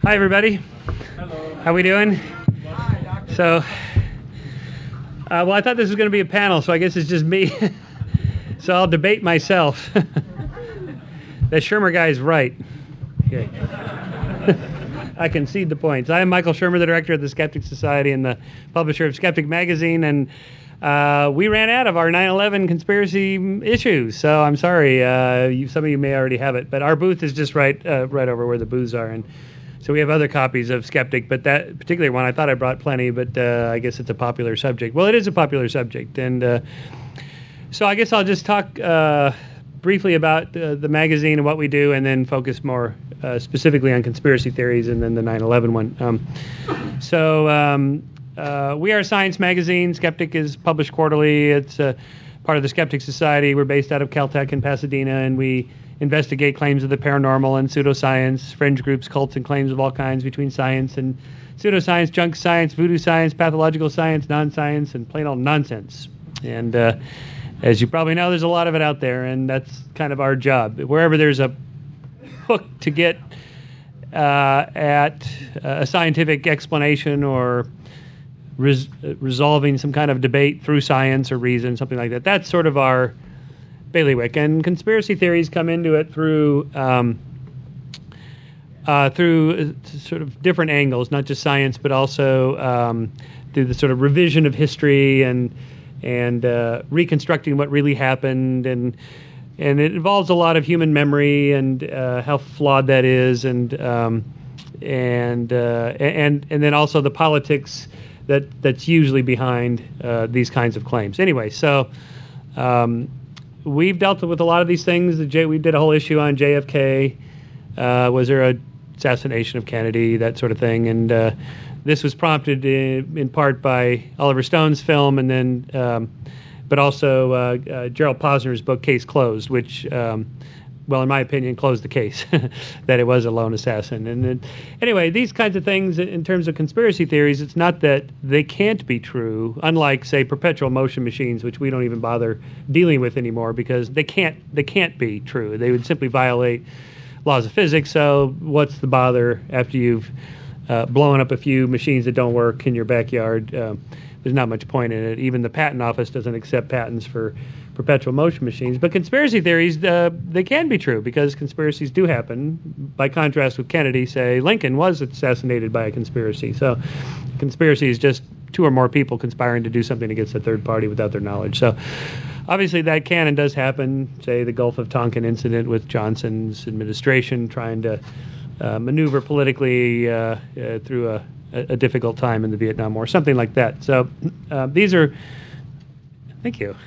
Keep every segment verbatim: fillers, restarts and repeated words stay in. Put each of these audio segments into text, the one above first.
Hi, everybody. Hello. How we doing? So, uh, well, I thought this was going to be a panel, so I guess it's just me. So I'll debate myself. That Shermer guy is right. Okay. I concede the points. I am Michael Shermer, the director of the Skeptic Society and the publisher of Skeptic Magazine, and uh, we ran out of our nine eleven conspiracy issues. So I'm sorry. Uh, you, some of you may already have it, but our booth is just right, uh, right over where the booths are, and so we have other copies of Skeptic. But that particular one, I thought I brought plenty, but uh, I guess it's a popular subject. Well, it is a popular subject, and uh, so I guess I'll just talk uh, briefly about uh, the magazine and what we do, and then focus more uh, specifically on conspiracy theories, and then the nine eleven one. Um, so um, uh, we are a science magazine. Skeptic is published quarterly. It's uh, part of the Skeptic Society. We're based out of Caltech in Pasadena, and we investigate claims of the paranormal and pseudoscience, fringe groups, cults, and claims of all kinds between science and pseudoscience, junk science, voodoo science, pathological science, non-science, and plain old nonsense. And uh, as you probably know, there's a lot of it out there, and that's kind of our job. Wherever there's a hook to get uh, at a scientific explanation or res- resolving some kind of debate through science or reason, something like that, that's sort of our bailiwick. And conspiracy theories come into it through um, uh, through sort of different angles, not just science, but also um, through the sort of revision of history and and uh, reconstructing what really happened, and and it involves a lot of human memory and uh, how flawed that is, and um, and uh, and and then also the politics that that's usually behind uh, these kinds of claims. Anyway, so um, we've dealt with a lot of these things. The J, we did a whole issue on J F K. Uh, was there a assassination of Kennedy, that sort of thing, and uh, this was prompted in, in part by Oliver Stone's film, and then, um, but also uh, uh, Gerald Posner's book Case Closed, which, um, well, in my opinion, closed the case that it was a lone assassin. And then, anyway, these kinds of things in terms of conspiracy theories, it's not that they can't be true, unlike, say, perpetual motion machines, which we don't even bother dealing with anymore because they can't they can't be true. They would simply violate laws of physics. So what's the bother after you've uh, blown up a few machines that don't work in your backyard? Um, there's not much point in it. Even the patent office doesn't accept patents for perpetual motion machines. But conspiracy theories, uh, they can be true because conspiracies do happen. By contrast with Kennedy, say, Lincoln was assassinated by a conspiracy. So conspiracy is just two or more people conspiring to do something against a third party without their knowledge. So obviously that can and does happen, say the Gulf of Tonkin incident with Johnson's administration trying to uh, maneuver politically uh, uh, through a, a difficult time in the Vietnam War, something like that. So uh, these are, thank you.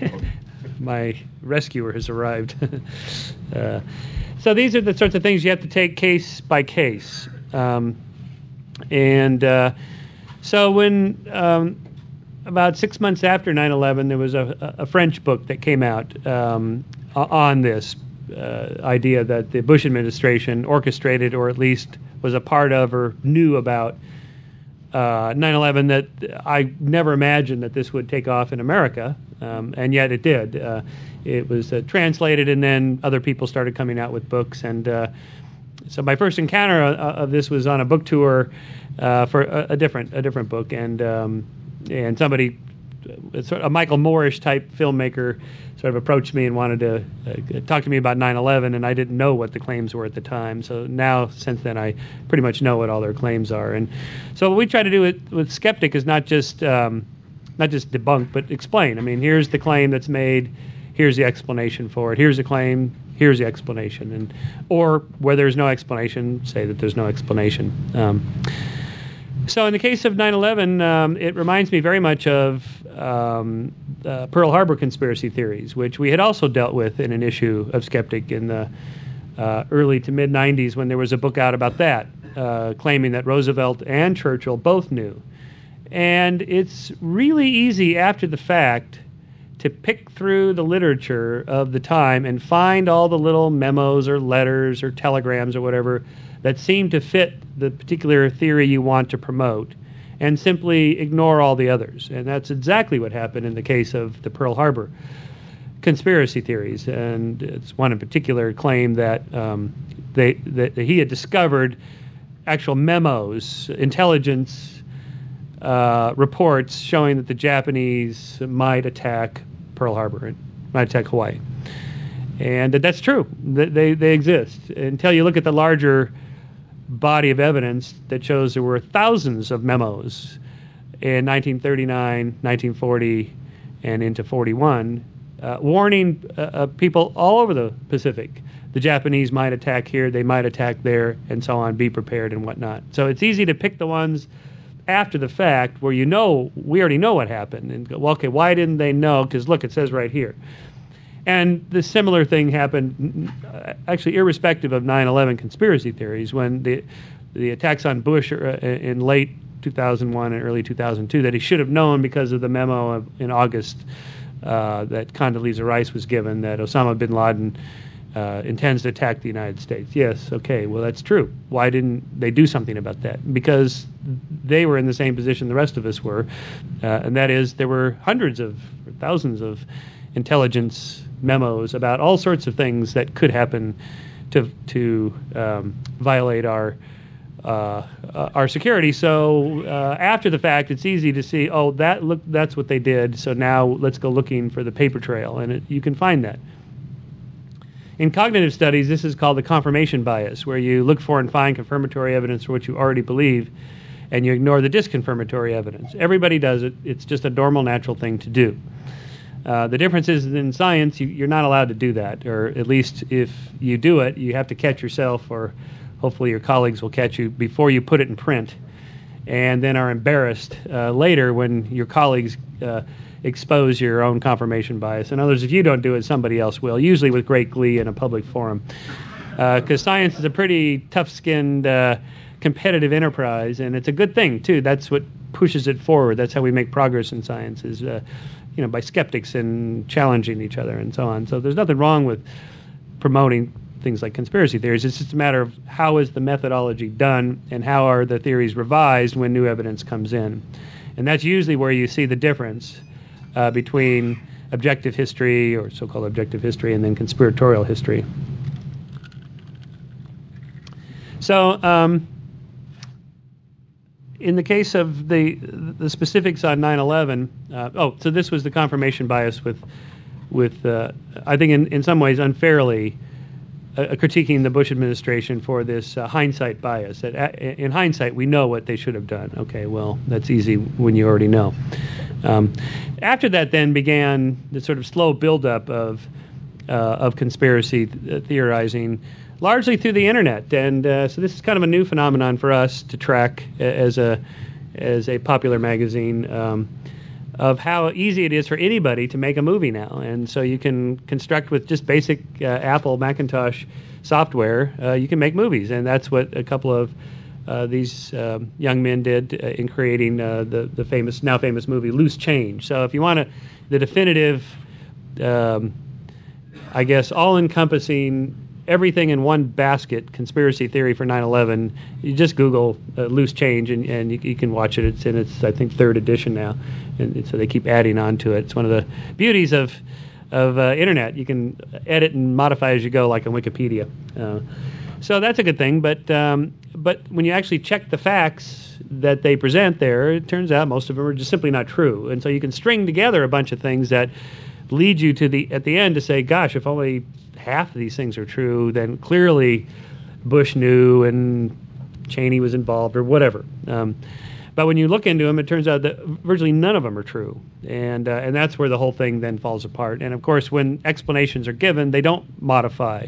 My rescuer has arrived. uh, so these are the sorts of things you have to take case by case. Um, and uh, so when um, about six months after nine eleven, there was a, a French book that came out um, on this uh, idea that the Bush administration orchestrated, or at least was a part of or knew about uh, nine eleven, that I never imagined that this would take off in America, um, and yet it did. Uh, it was uh, translated, and then other people started coming out with books. And uh, so my first encounter of, of this was on a book tour uh, for a, a different a different book, and um, and somebody, sort of a Michael Moorish type filmmaker, sort of approached me and wanted to uh, talk to me about nine eleven, and I didn't know what the claims were at the time. So now, since then, I pretty much know what all their claims are. And so what we try to do with, with Skeptic is not just um, not just debunk, but explain. I mean, here's the claim that's made. Here's the explanation for it. Here's the claim. Here's the explanation. And or where there's no explanation, say that there's no explanation. Um, So in the case of nine eleven, um, it reminds me very much of um, uh, Pearl Harbor conspiracy theories, which we had also dealt with in an issue of Skeptic in the uh, early to mid nineties, when there was a book out about that, uh, claiming that Roosevelt and Churchill both knew. And it's really easy after the fact to pick through the literature of the time and find all the little memos or letters or telegrams or whatever that seem to fit the particular theory you want to promote, and simply ignore all the others. And that's exactly what happened in the case of the Pearl Harbor conspiracy theories. And it's one in particular claim that um, they that he had discovered actual memos, intelligence uh, reports showing that the Japanese might attack Pearl Harbor, might attack Hawaii. And that's true. They, they exist. Until you look at the larger body of evidence that shows there were thousands of memos in nineteen thirty-nine, nineteen forty, and into forty-one, uh, warning uh, uh, people all over the Pacific. The Japanese might attack here, they might attack there, and so on, be prepared and whatnot. So it's easy to pick the ones after the fact where you know, we already know what happened. And go, well, okay, why didn't they know? Because look, it says right here. And the similar thing happened, actually irrespective of nine eleven conspiracy theories, when the the attacks on Bush in late two thousand one and early two thousand two, that he should have known because of the memo of, in August uh, that Condoleezza Rice was given, that Osama bin Laden uh, intends to attack the United States. Yes, okay, well, that's true. Why didn't they do something about that? Because they were in the same position the rest of us were, uh, and that is there were hundreds of, thousands of intelligence memos about all sorts of things that could happen to to um, violate our uh, uh, our security. So uh, after the fact, it's easy to see, oh, that look, that's what they did. So now let's go looking for the paper trail, and it, you can find that. In cognitive studies, this is called the confirmation bias, where you look for and find confirmatory evidence for what you already believe, and you ignore the disconfirmatory evidence. Everybody does it. It's just a normal, natural thing to do. Uh, the difference is in science, you, you're not allowed to do that, or at least if you do it, you have to catch yourself, or hopefully your colleagues will catch you before you put it in print, and then are embarrassed uh, later when your colleagues uh, expose your own confirmation bias. In other words, if you don't do it, somebody else will, usually with great glee in a public forum. Because uh, science is a pretty tough-skinned, uh, competitive enterprise, and it's a good thing, too. That's what pushes it forward. That's how we make progress in science, is uh, you know, by skeptics and challenging each other and so on. So there's nothing wrong with promoting things like conspiracy theories. It's just a matter of how is the methodology done and how are the theories revised when new evidence comes in. And that's usually where you see the difference uh, between objective history, or so-called objective history, and then conspiratorial history. So um, in the case of the the specifics on nine eleven, uh, oh, so this was the confirmation bias with, with uh, I think in, in some ways unfairly uh, critiquing the Bush administration for this uh, hindsight bias. That uh, in hindsight, we know what they should have done. Okay, well, that's easy when you already know. Um, after that then began the sort of slow buildup of, uh, of conspiracy th- theorizing, largely through the internet, and uh, so this is kind of a new phenomenon for us to track as a as a popular magazine, um, of how easy it is for anybody to make a movie now. And so you can construct with just basic uh, Apple Macintosh software, uh, you can make movies, and that's what a couple of uh, these um, young men did uh, in creating uh, the the famous now famous movie Loose Change. So if you want to, the definitive, um, I guess, all-encompassing, everything in one basket conspiracy theory for nine eleven, you just Google uh, Loose Change, and, and you, you can watch it. It's in its, I think, third edition now, and so they keep adding on to it. It's one of the beauties of of uh, internet. You can edit and modify as you go, like on Wikipedia. Uh, so that's a good thing. But um, but when you actually check the facts that they present there, it turns out most of them are just simply not true. And so you can string together a bunch of things that lead you to the at the end to say, gosh, if only half of these things are true, then clearly Bush knew and Cheney was involved or whatever. Um, but when you look into them, it turns out that virtually none of them are true, and uh, and that's where the whole thing then falls apart. And of course, when explanations are given, they don't modify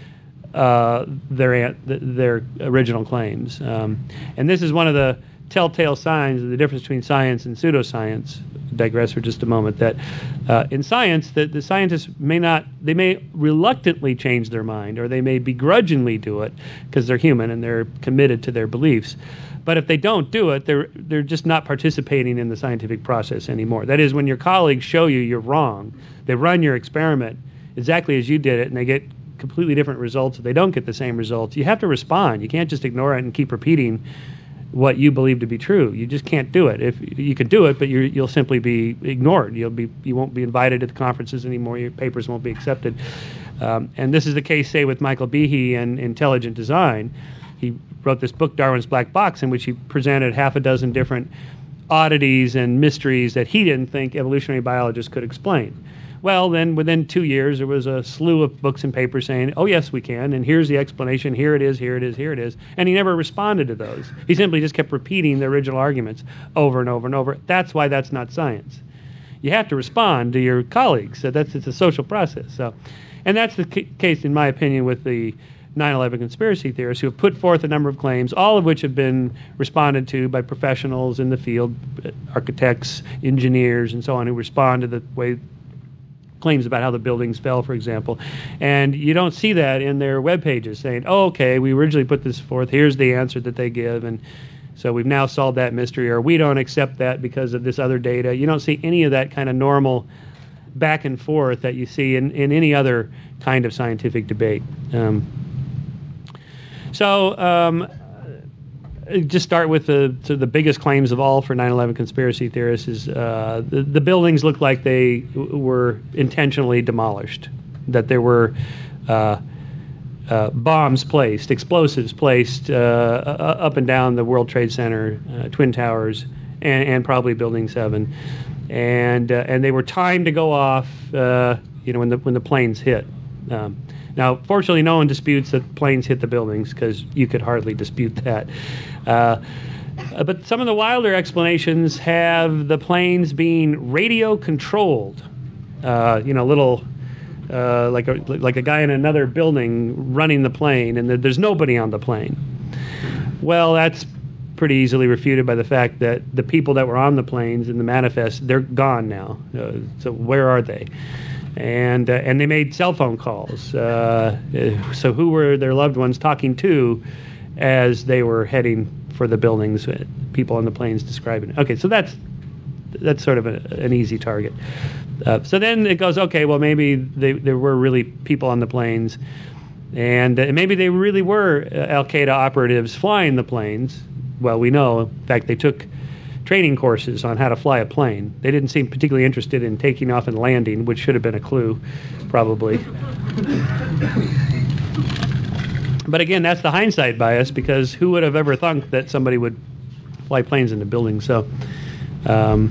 uh, their their original claims. Um, and this is one of the telltale signs of the difference between science and pseudoscience. Digress for just a moment. That uh, in science, that the scientists may not, they may reluctantly change their mind, or they may begrudgingly do it because they're human and they're committed to their beliefs. But if they don't do it, they're they're just not participating in the scientific process anymore. That is, when your colleagues show you you're wrong, they run your experiment exactly as you did it, and they get completely different results. If they don't get the same results, you have to respond. You can't just ignore it and keep repeating what you believe to be true. You just can't do it. If you could do it, but you're, you'll simply be ignored. You'll be you won't be invited to the conferences anymore. Your papers won't be accepted. Um, and this is the case, say, with Michael Behe and intelligent design. he wrote this book, Darwin's Black Box, in which he presented half a dozen different oddities and mysteries that he didn't think evolutionary biologists could explain. Well, then within two years, there was a slew of books and papers saying, oh, yes, we can, and here's the explanation, here it is, here it is, here it is. And he never responded to those. He simply just kept repeating the original arguments over and over and over. That's why that's not science. You have to respond to your colleagues. So that's it's a social process. So, and that's the c- case, in my opinion, with the nine eleven conspiracy theorists who have put forth a number of claims, all of which have been responded to by professionals in the field, architects, engineers, and so on, who respond to the way claims about how the buildings fell, for example. And you don't see that in their web pages saying, oh, okay, we originally put this forth, here's the answer that they give, and so we've now solved that mystery, or we don't accept that because of this other data. You don't see any of that kind of normal back and forth that you see in, in any other kind of scientific debate. Um, so um, just start with the so the biggest claims of all for nine eleven conspiracy theorists is uh, the, the buildings look like they w- were intentionally demolished, that there were uh, uh, bombs placed, explosives placed uh, up and down the World Trade Center, uh, Twin Towers, and, and probably Building seven, and uh, and they were timed to go off, uh, you know, when the when the planes hit. Um, Now, fortunately, no one disputes that planes hit the buildings, because you could hardly dispute that. Uh, but some of the wilder explanations have the planes being radio controlled. Uh, you know, little uh, like a like a guy in another building running the plane, and there's nobody on the plane. Well, that's pretty easily refuted by the fact that the people that were on the planes in the manifest, they're gone now. Uh, so where are they? And uh, and they made cell phone calls. Uh, so who were their loved ones talking to as they were heading for the buildings? People on the planes describing it. Okay, so that's that's sort of a, an easy target. Uh, so then it goes, okay, well, maybe they, there were really people on the planes, and uh, maybe they really were uh, Al-Qaeda operatives flying the planes. Well, we know, in fact, they took training courses on how to fly a plane. They didn't seem particularly interested in taking off and landing, which should have been a clue, probably. But again, that's the hindsight bias, because who would have ever thunk that somebody would fly planes into buildings? So, um,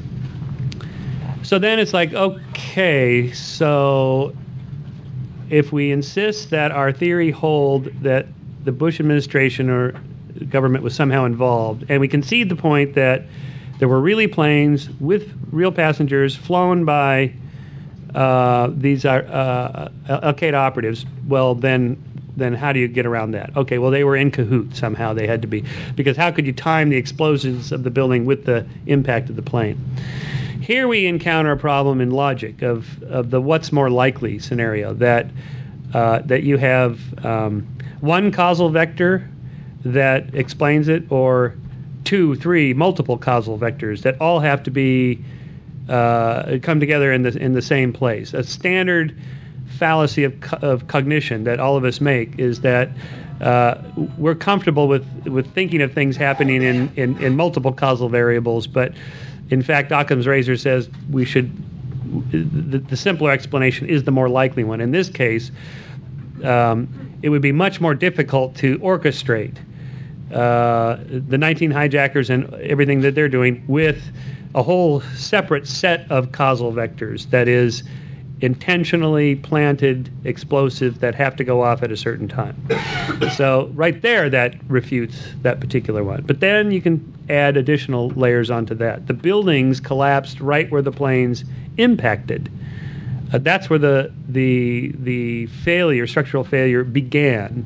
so then it's like, okay, so if we insist that our theory hold that the Bush administration or government was somehow involved, and we concede the point that there were really planes with real passengers flown by uh, these uh, Al-Qaeda operatives, well, then then how do you get around that? Okay, well, they were in cahoots somehow. They had to be, because how could you time the explosions of the building with the impact of the plane? Here we encounter a problem in logic of, of the what's more likely scenario, that uh, that you have um, one causal vector that explains it, or two, three, multiple causal vectors that all have to be uh, come together in the in the same place. A standard fallacy of co- of cognition that all of us make is that uh, we're comfortable with with thinking of things happening in, in, in multiple causal variables, but in fact, Occam's razor says we should. The, the simpler explanation is the more likely one. In this case, um, it would be much more difficult to orchestrate Uh, the nineteen hijackers and everything that they're doing with a whole separate set of causal vectors, that is, intentionally planted explosive that have to go off at a certain time. So right there, that refutes that particular one. But then you can add additional layers onto that. The buildings collapsed right where the planes impacted. Uh, that's where the the the failure, structural failure, began.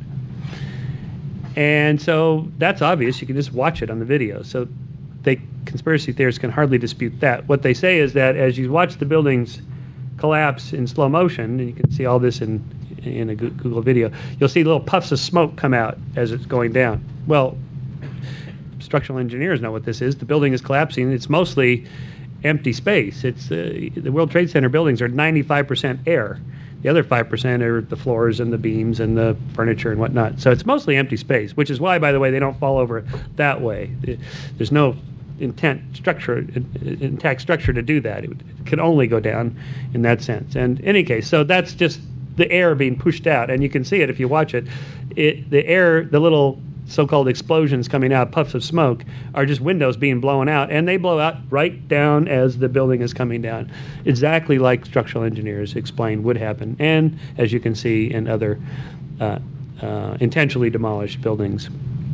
And so that's obvious. You can just watch it on the video. So they conspiracy theorists can hardly dispute that. What they say is that as you watch the buildings collapse in slow motion, and you can see all this in in a Google video, you'll see little puffs of smoke come out as it's going down. Well, structural engineers know what this is. The building is collapsing. It's mostly empty space. It's uh, the World Trade Center buildings are ninety-five percent air. The other five percent are the floors and the beams and the furniture and whatnot. So it's mostly empty space, which is why, by the way, they don't fall over that way. There's no intent structure, intact structure to do that. It can only go down in that sense. And in any case, so that's just the air being pushed out. And you can see it if you watch it. It the air, the little so-called explosions coming out, puffs of smoke, are just windows being blown out, and they blow out right down as the building is coming down, exactly like structural engineers explained would happen, and as you can see in other uh, uh, intentionally demolished buildings.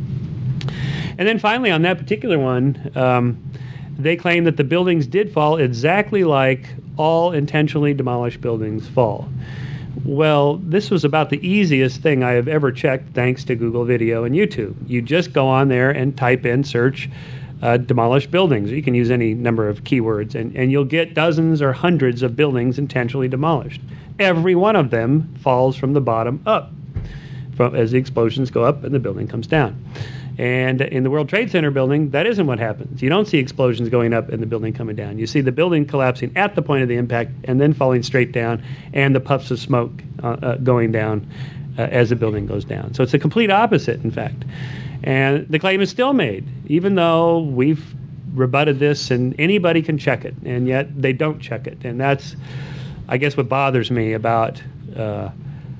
And then finally, on that particular one, um, they claim that the buildings did fall exactly like all intentionally demolished buildings fall. Well, this was about the easiest thing I have ever checked, thanks to Google Video and YouTube. You just go on there and type in, search uh, demolished buildings. You can use any number of keywords, and, and you'll get dozens or hundreds of buildings intentionally demolished. Every one of them falls from the bottom up, from, as the explosions go up and the building comes down. And in the World Trade Center building, that isn't what happens. You don't see explosions going up and the building coming down. You see the building collapsing at the point of the impact and then falling straight down, and the puffs of smoke uh, uh, going down uh, as the building goes down. So it's a complete opposite, in fact. And the claim is still made, even though we've rebutted this and anybody can check it, and yet they don't check it. And that's, I guess, what bothers me about uh,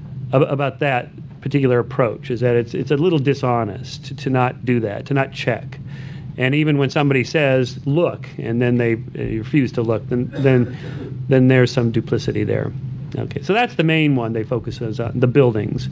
about that particular approach, is that it's it's a little dishonest to, to not do that, to not check. And even when somebody says look and then they uh, refuse to look, then then then there's some duplicity there. Okay, so that's the main one they focus on, the buildings,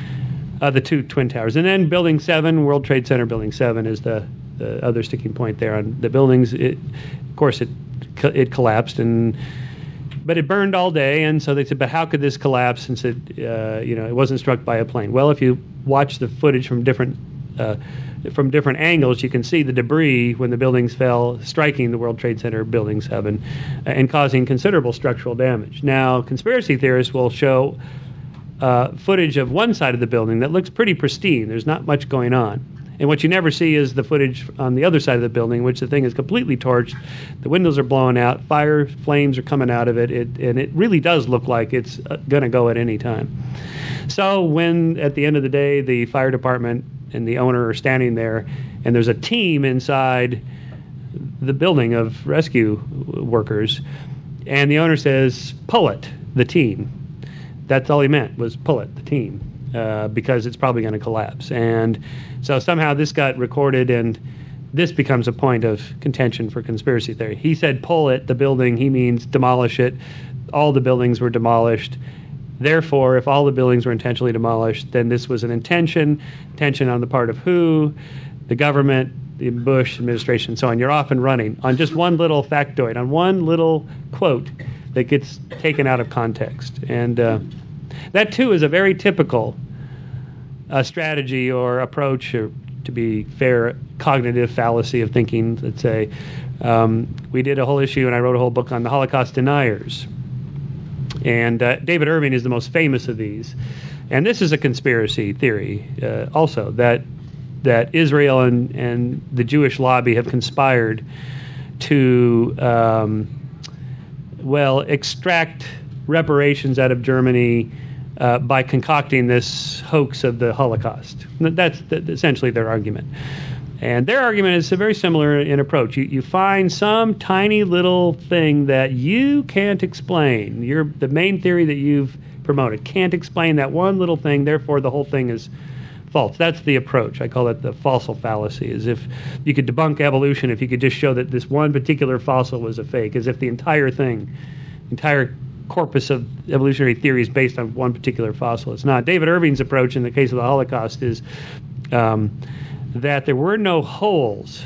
uh, the two twin towers. And then building seven, World Trade Center building seven, is the, the other sticking point there on the buildings. It, of course, it it collapsed, and but it burned all day, and so they said, but how could this collapse since it, uh, you know, it wasn't struck by a plane? Well, if you watch the footage from different uh, from different angles, you can see the debris when the buildings fell, striking the World Trade Center building seven, uh, and causing considerable structural damage. Now, conspiracy theorists will show uh, footage of one side of the building that looks pretty pristine. There's not much going on. And what you never see is the footage on the other side of the building, which the thing is completely torched. The windows are blowing out. Fire flames are coming out of it. it and it really does look like it's going to go at any time. So when, at the end of the day, the fire department and the owner are standing there, and there's a team inside the building of rescue workers, and the owner says, pull it, the team. That's all he meant, was pull it, the team. Uh, because it's probably going to collapse. And so somehow this got recorded, and this becomes a point of contention for conspiracy theory. He said pull it, the building, he means demolish it. All the buildings were demolished. Therefore, if all the buildings were intentionally demolished, then this was an intention, intention on the part of who? The government, the Bush administration, and so on. You're off and running on just one little factoid, on one little quote that gets taken out of context. And uh, that, too, is a very typical uh, strategy or approach, or to be fair, cognitive fallacy of thinking. Let's say um, we did a whole issue, and I wrote a whole book on the Holocaust deniers. And uh, David Irving is the most famous of these. And this is a conspiracy theory uh, also, that that Israel and, and the Jewish lobby have conspired to, um, well, extract reparations out of Germany Uh, by concocting this hoax of the Holocaust. That's the, essentially their argument. And their argument is very similar in approach. You, you find some tiny little thing that you can't explain. You're, the main theory that you've promoted can't explain that one little thing, therefore the whole thing is false. That's the approach. I call it the fossil fallacy, as if you could debunk evolution if you could just show that this one particular fossil was a fake, as if the entire thing, entire corpus of evolutionary theories based on one particular fossil. It's not. David Irving's approach in the case of the Holocaust is um, that there were no holes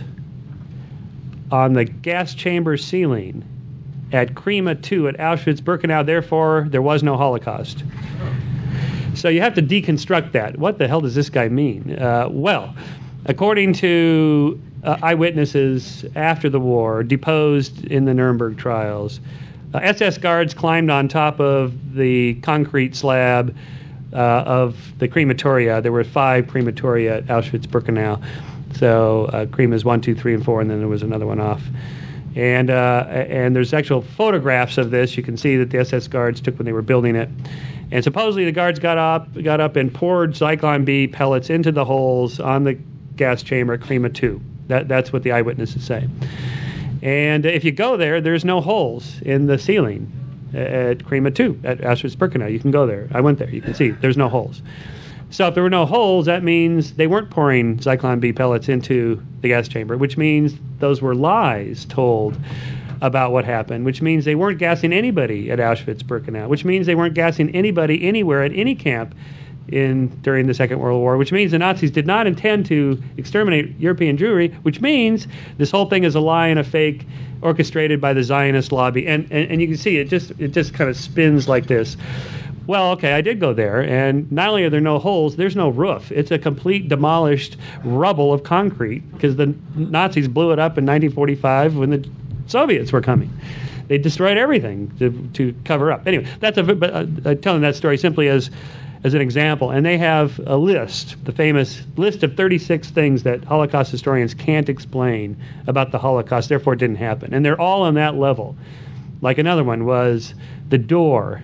on the gas chamber ceiling at Krima two at Auschwitz-Birkenau, therefore there was no Holocaust. So you have to deconstruct that. What the hell does this guy mean? Uh, well, according to uh, eyewitnesses after the war, deposed in the Nuremberg trials, Uh, S S guards climbed on top of the concrete slab uh, of the crematoria. There were five crematoria at Auschwitz-Birkenau. So uh, cremas one, two, three, and four, and then there was another one off. And uh, and there's actual photographs of this. You can see that the S S guards took when they were building it. And supposedly the guards got up, got up and poured Zyklon B pellets into the holes on the gas chamber at Krima two. That that's what the eyewitnesses say. And if you go there, there's no holes in the ceiling at Krima two, at Auschwitz-Birkenau. You can go there. I went there. You can see there's no holes. So if there were no holes, that means they weren't pouring Zyklon B pellets into the gas chamber, which means those were lies told about what happened, which means they weren't gassing anybody at Auschwitz-Birkenau, which means they weren't gassing anybody anywhere at any camp in during the Second World War, which means the Nazis did not intend to exterminate European Jewry, which means this whole thing is a lie and a fake orchestrated by the Zionist lobby. And, and, and you can see it just it just kind of spins like this. Well, okay, I did go there, and not only are there no holes, there's no roof. It's a complete demolished rubble of concrete because the Nazis blew it up in nineteen forty-five when the Soviets were coming. They destroyed everything to, to cover up. Anyway, that's a but uh, I'm telling that story simply as as an example. And they have a list, the famous list of thirty-six things that Holocaust historians can't explain about the Holocaust, therefore it didn't happen. And they're all on that level. Like another one was the door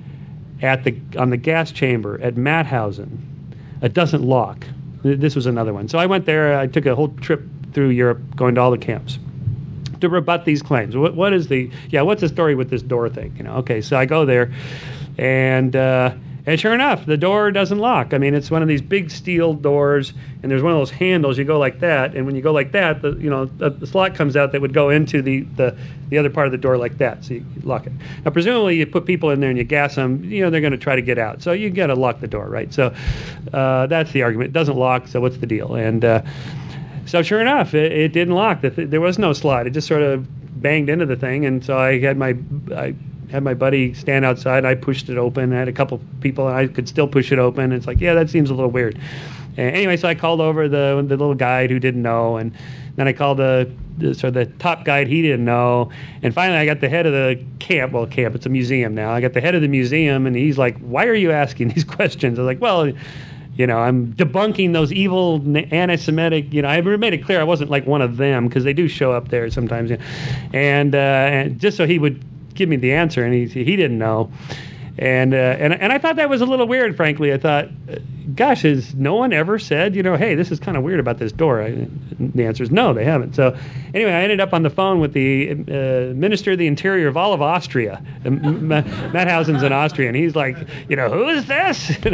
at the on the gas chamber at Mauthausen. It doesn't lock. This was another one. So I went there. I took a whole trip through Europe, going to all the camps to rebut these claims. What what is the yeah? What's the story with this door thing? You know. Okay, so I go there, and uh, and sure enough, the door doesn't lock. I mean, it's one of these big steel doors, and there's one of those handles. You go like that, and when you go like that, the you know the, the slot comes out that would go into the, the the other part of the door like that. So you lock it. Now, presumably, you put people in there and you gas them. You know, they're going to try to get out. So you got to lock the door, right? So uh, that's the argument. It doesn't lock. So what's the deal? And uh, So sure enough, it, it didn't lock. There was no slide. It just sort of banged into the thing, and so I had my I had my buddy stand outside. I pushed it open. I had a couple people, and I could still push it open. And it's like, yeah, that seems a little weird. And anyway, so I called over the the little guide who didn't know, and then I called the, the sort of the top guide. He didn't know, and finally I got the head of the camp. Well, camp, it's a museum now. I got the head of the museum, and he's like, "Why are you asking these questions?" I was like, "Well, you know, I'm debunking those evil anti-Semitic, you know, I made it clear I wasn't like one of them because they do show up there sometimes. You know, and, uh, and just so he would give me the answer, and he he didn't know. And, uh, and, and I thought that was a little weird, frankly. I thought, gosh, has no one ever said, you know, hey, this is kind of weird about this door? I, the answer is no, they haven't. So anyway, I ended up on the phone with the uh, Minister of the Interior of all of Austria. M- M- Mauthausen's in Austria, and he's like, you know, who is this? You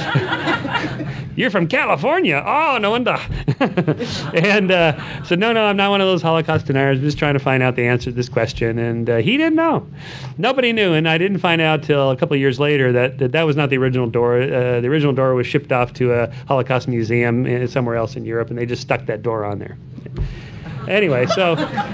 know, you're from California. Oh, no wonder. and uh, so, no, no, I'm not one of those Holocaust deniers. I'm just trying to find out the answer to this question. And uh, he didn't know. Nobody knew, and I didn't find out till a couple of years later that that, that was not the original door. Uh, the original door was shipped off to a Holocaust museum somewhere else in Europe, and they just stuck that door on there. Anyway, so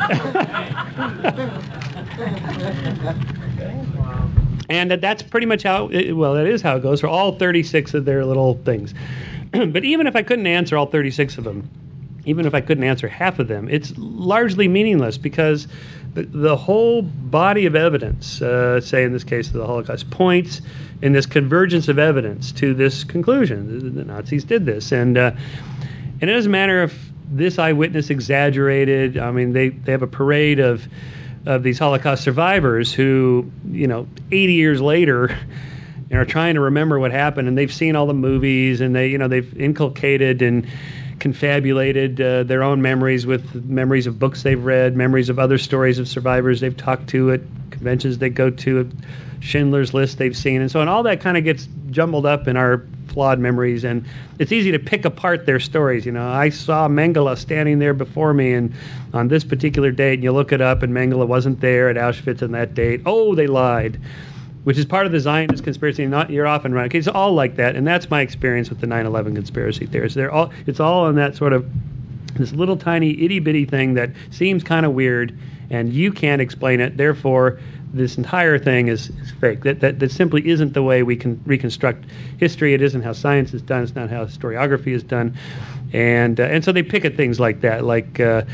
and that's pretty much how it, well, that is how it goes for all thirty-six of their little things. But even if I couldn't answer all thirty-six of them, even if I couldn't answer half of them, it's largely meaningless because the, the whole body of evidence, uh, say in this case of the Holocaust, points in this convergence of evidence to this conclusion. The, the Nazis did this. And uh, and it doesn't matter if this eyewitness exaggerated. I mean, they, they have a parade of of these Holocaust survivors who, you know, eighty years later are trying to remember what happened, and they've seen all the movies, and they, you know, they've inculcated and confabulated uh, their own memories with memories of books they've read, memories of other stories of survivors they've talked to at conventions they go to, Schindler's List they've seen, and so on. All that kind of gets jumbled up in our flawed memories, and it's easy to pick apart their stories. You know, I saw Mengele standing there before me, and on this particular date, and you look it up, and Mengele wasn't there at Auschwitz on that date. Oh, they lied. Which is part of the Zionist conspiracy. Not, you're often right. Okay, it's all like that, and that's my experience with the nine eleven conspiracy theories. They're all, it's all on that sort of this little tiny itty bitty thing that seems kind of weird, and you can't explain it. Therefore, this entire thing is, is fake. That, that that simply isn't the way we can reconstruct history. It isn't how science is done. It's not how historiography is done, and uh, and so they pick at things like that, like. Uh,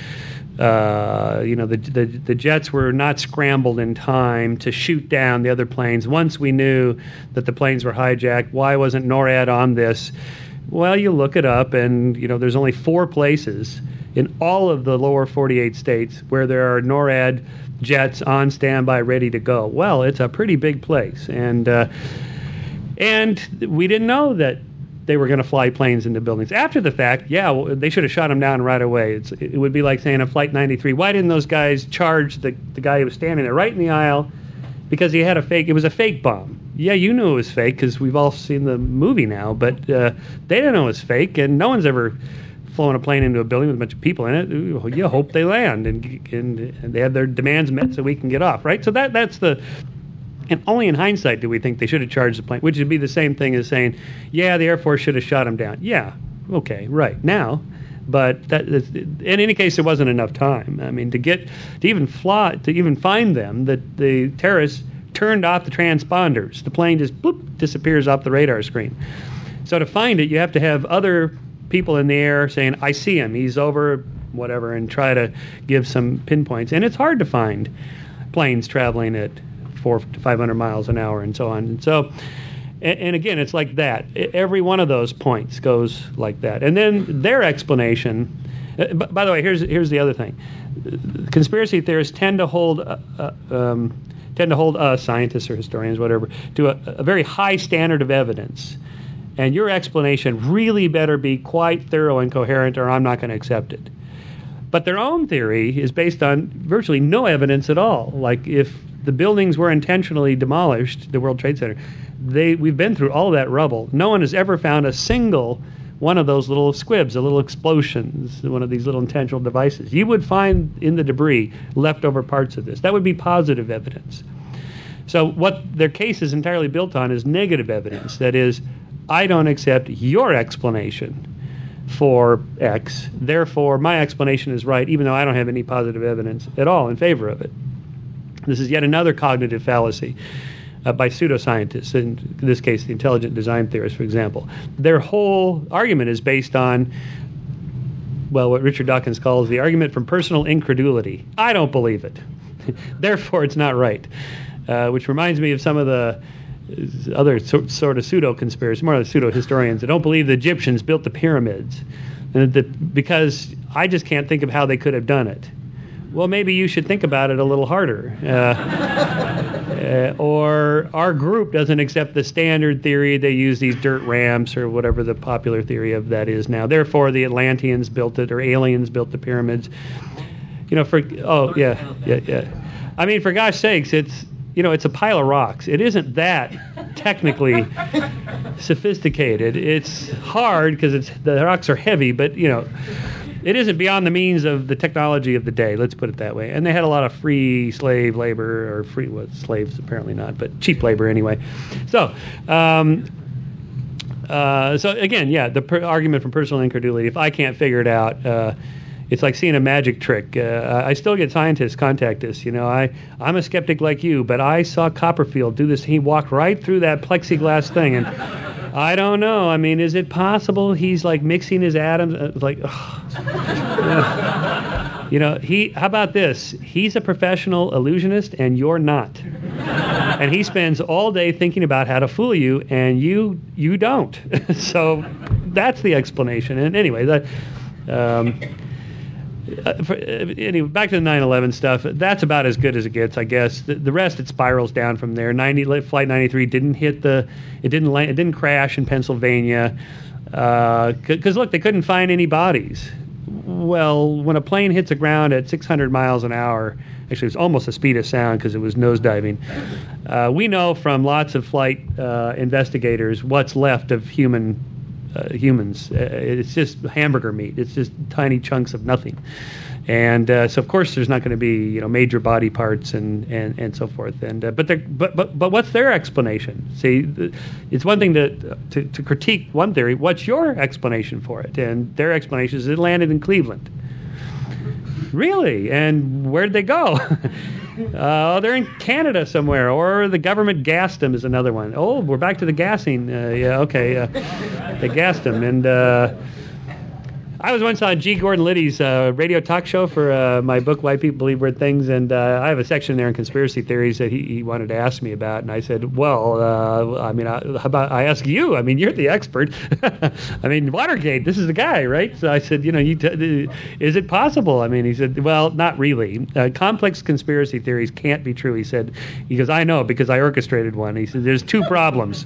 Uh, you know, the, the the jets were not scrambled in time to shoot down the other planes. Once we knew that the planes were hijacked, why wasn't NORAD on this? Well, you look it up, and, you know, there's only four places in all of the lower forty-eight states where there are NORAD jets on standby ready to go. Well, it's a pretty big place. And, uh, and we didn't know that they were going to fly planes into buildings. After the fact, yeah, well, they should have shot them down right away. It's, it would be like saying a Flight ninety-three. Why didn't those guys charge the, the guy who was standing there right in the aisle? Because he had a fake, it was a fake bomb. yeah, you knew it was fake because we've all seen the movie now, but uh, they didn't know it was fake, and no one's ever flown a plane into a building with a bunch of people in it. You hope they land and, and, and they have their demands met so we can get off, right? So that that's the... And only in hindsight do we think they should have charged the plane, which would be the same thing as saying, yeah, the Air Force should have shot him down. Yeah, okay, right, now. But that, in any case, there wasn't enough time. I mean, to get, to even fly, to even find them, that the terrorists turned off the transponders. The plane just, bloop, disappears off the radar screen. So to find it, you have to have other people in the air saying, I see him, he's over, whatever, and try to give some pinpoints. And it's hard to find planes traveling at four to five hundred miles an hour and so on. And so, and, and again, it's like that. Every one of those points goes like that. And then their explanation. Uh, by the way, here's here's the other thing. Conspiracy theorists tend to hold uh, uh, um, tend to hold us, scientists or historians, whatever, to a, a very high standard of evidence. And your explanation really better be quite thorough and coherent, or I'm not going to accept it. But their own theory is based on virtually no evidence at all. Like if the buildings were intentionally demolished, the World Trade Center, they we've been through all of that rubble. No one has ever found a single one of those little squibs, the little explosions, one of these little intentional devices. You would find in the debris leftover parts of this. That would be positive evidence. So what their case is entirely built on is negative evidence. That is, I don't accept your explanation for X, therefore my explanation is right, even though I don't have any positive evidence at all in favor of it. This is yet another cognitive fallacy uh, by pseudoscientists, in this case the intelligent design theorists, for example. Their whole argument is based on, well, what Richard Dawkins calls the argument from personal incredulity. I don't believe it, therefore it's not right, uh, which reminds me of some of the other so, sort of pseudo-conspiracies, more of the pseudo-historians that don't believe the Egyptians built the pyramids and that because I just can't think of how they could have done it. Well, maybe you should think about it a little harder. Uh, uh, or our group doesn't accept the standard theory. They use these dirt ramps or whatever the popular theory of that is now. Therefore, the Atlanteans built it or aliens built the pyramids. You know, for, oh, yeah, yeah, yeah. I mean, for gosh sakes, it's, you know, it's a pile of rocks. It isn't that technically sophisticated. It's hard because it's the rocks are heavy, but, you know, it isn't beyond the means of the technology of the day. Let's put it that way. And they had a lot of free slave labor, or free, well, slaves apparently not, but cheap labor anyway. So, um, uh, so again, yeah, the per- argument from personal incredulity. If I can't figure it out, uh, it's like seeing a magic trick. Uh, I still get scientists contact us. You know, I, I'm a skeptic like you, but I saw Copperfield do this. He walked right through that plexiglass thing, and I don't know. I mean, is it possible he's like mixing his atoms? Uh, like, uh, you know, he. How about this? He's a professional illusionist, and you're not. And he spends all day thinking about how to fool you, and you you don't. So that's the explanation. And anyway, that. Um, Uh, for, uh, anyway, back to the nine eleven stuff. That's about as good as it gets, I guess. The, the rest, it spirals down from there. ninety Flight ninety-three didn't hit the, it didn't land, it didn't crash in Pennsylvania, because uh, look, they couldn't find any bodies. Well, when a plane hits the ground at six hundred miles an hour, actually it was almost the speed of sound because it was nosediving. Uh, we know from lots of flight uh, investigators what's left of human. Uh, humans. Uh, it's just hamburger meat. It's just tiny chunks of nothing. And uh, so, of course, there's not going to be, you know, major body parts and, and, and so forth. And uh, but but but but what's their explanation? See, it's one thing to, to to critique one theory. What's your explanation for it? And their explanation is it landed in Cleveland. Really? And where'd they go? Uh, they're in Canada somewhere, or the government gassed them is another one. Oh, we're back to the gassing. Uh, yeah, okay. Uh, they gassed them. And uh, I was once on G. Gordon Liddy's uh, radio talk show for uh, my book, Why People Believe Weird Things, and uh, I have a section there on conspiracy theories that he, he wanted to ask me about, and I said, well, uh, I mean, I, how about I ask you? I mean, you're the expert. I mean, Watergate, this is the guy, right? So I said, you know, you t- is it possible? I mean, he said, well, not really. Uh, complex conspiracy theories can't be true, he said. He goes, I know, because I orchestrated one. He said, there's two problems.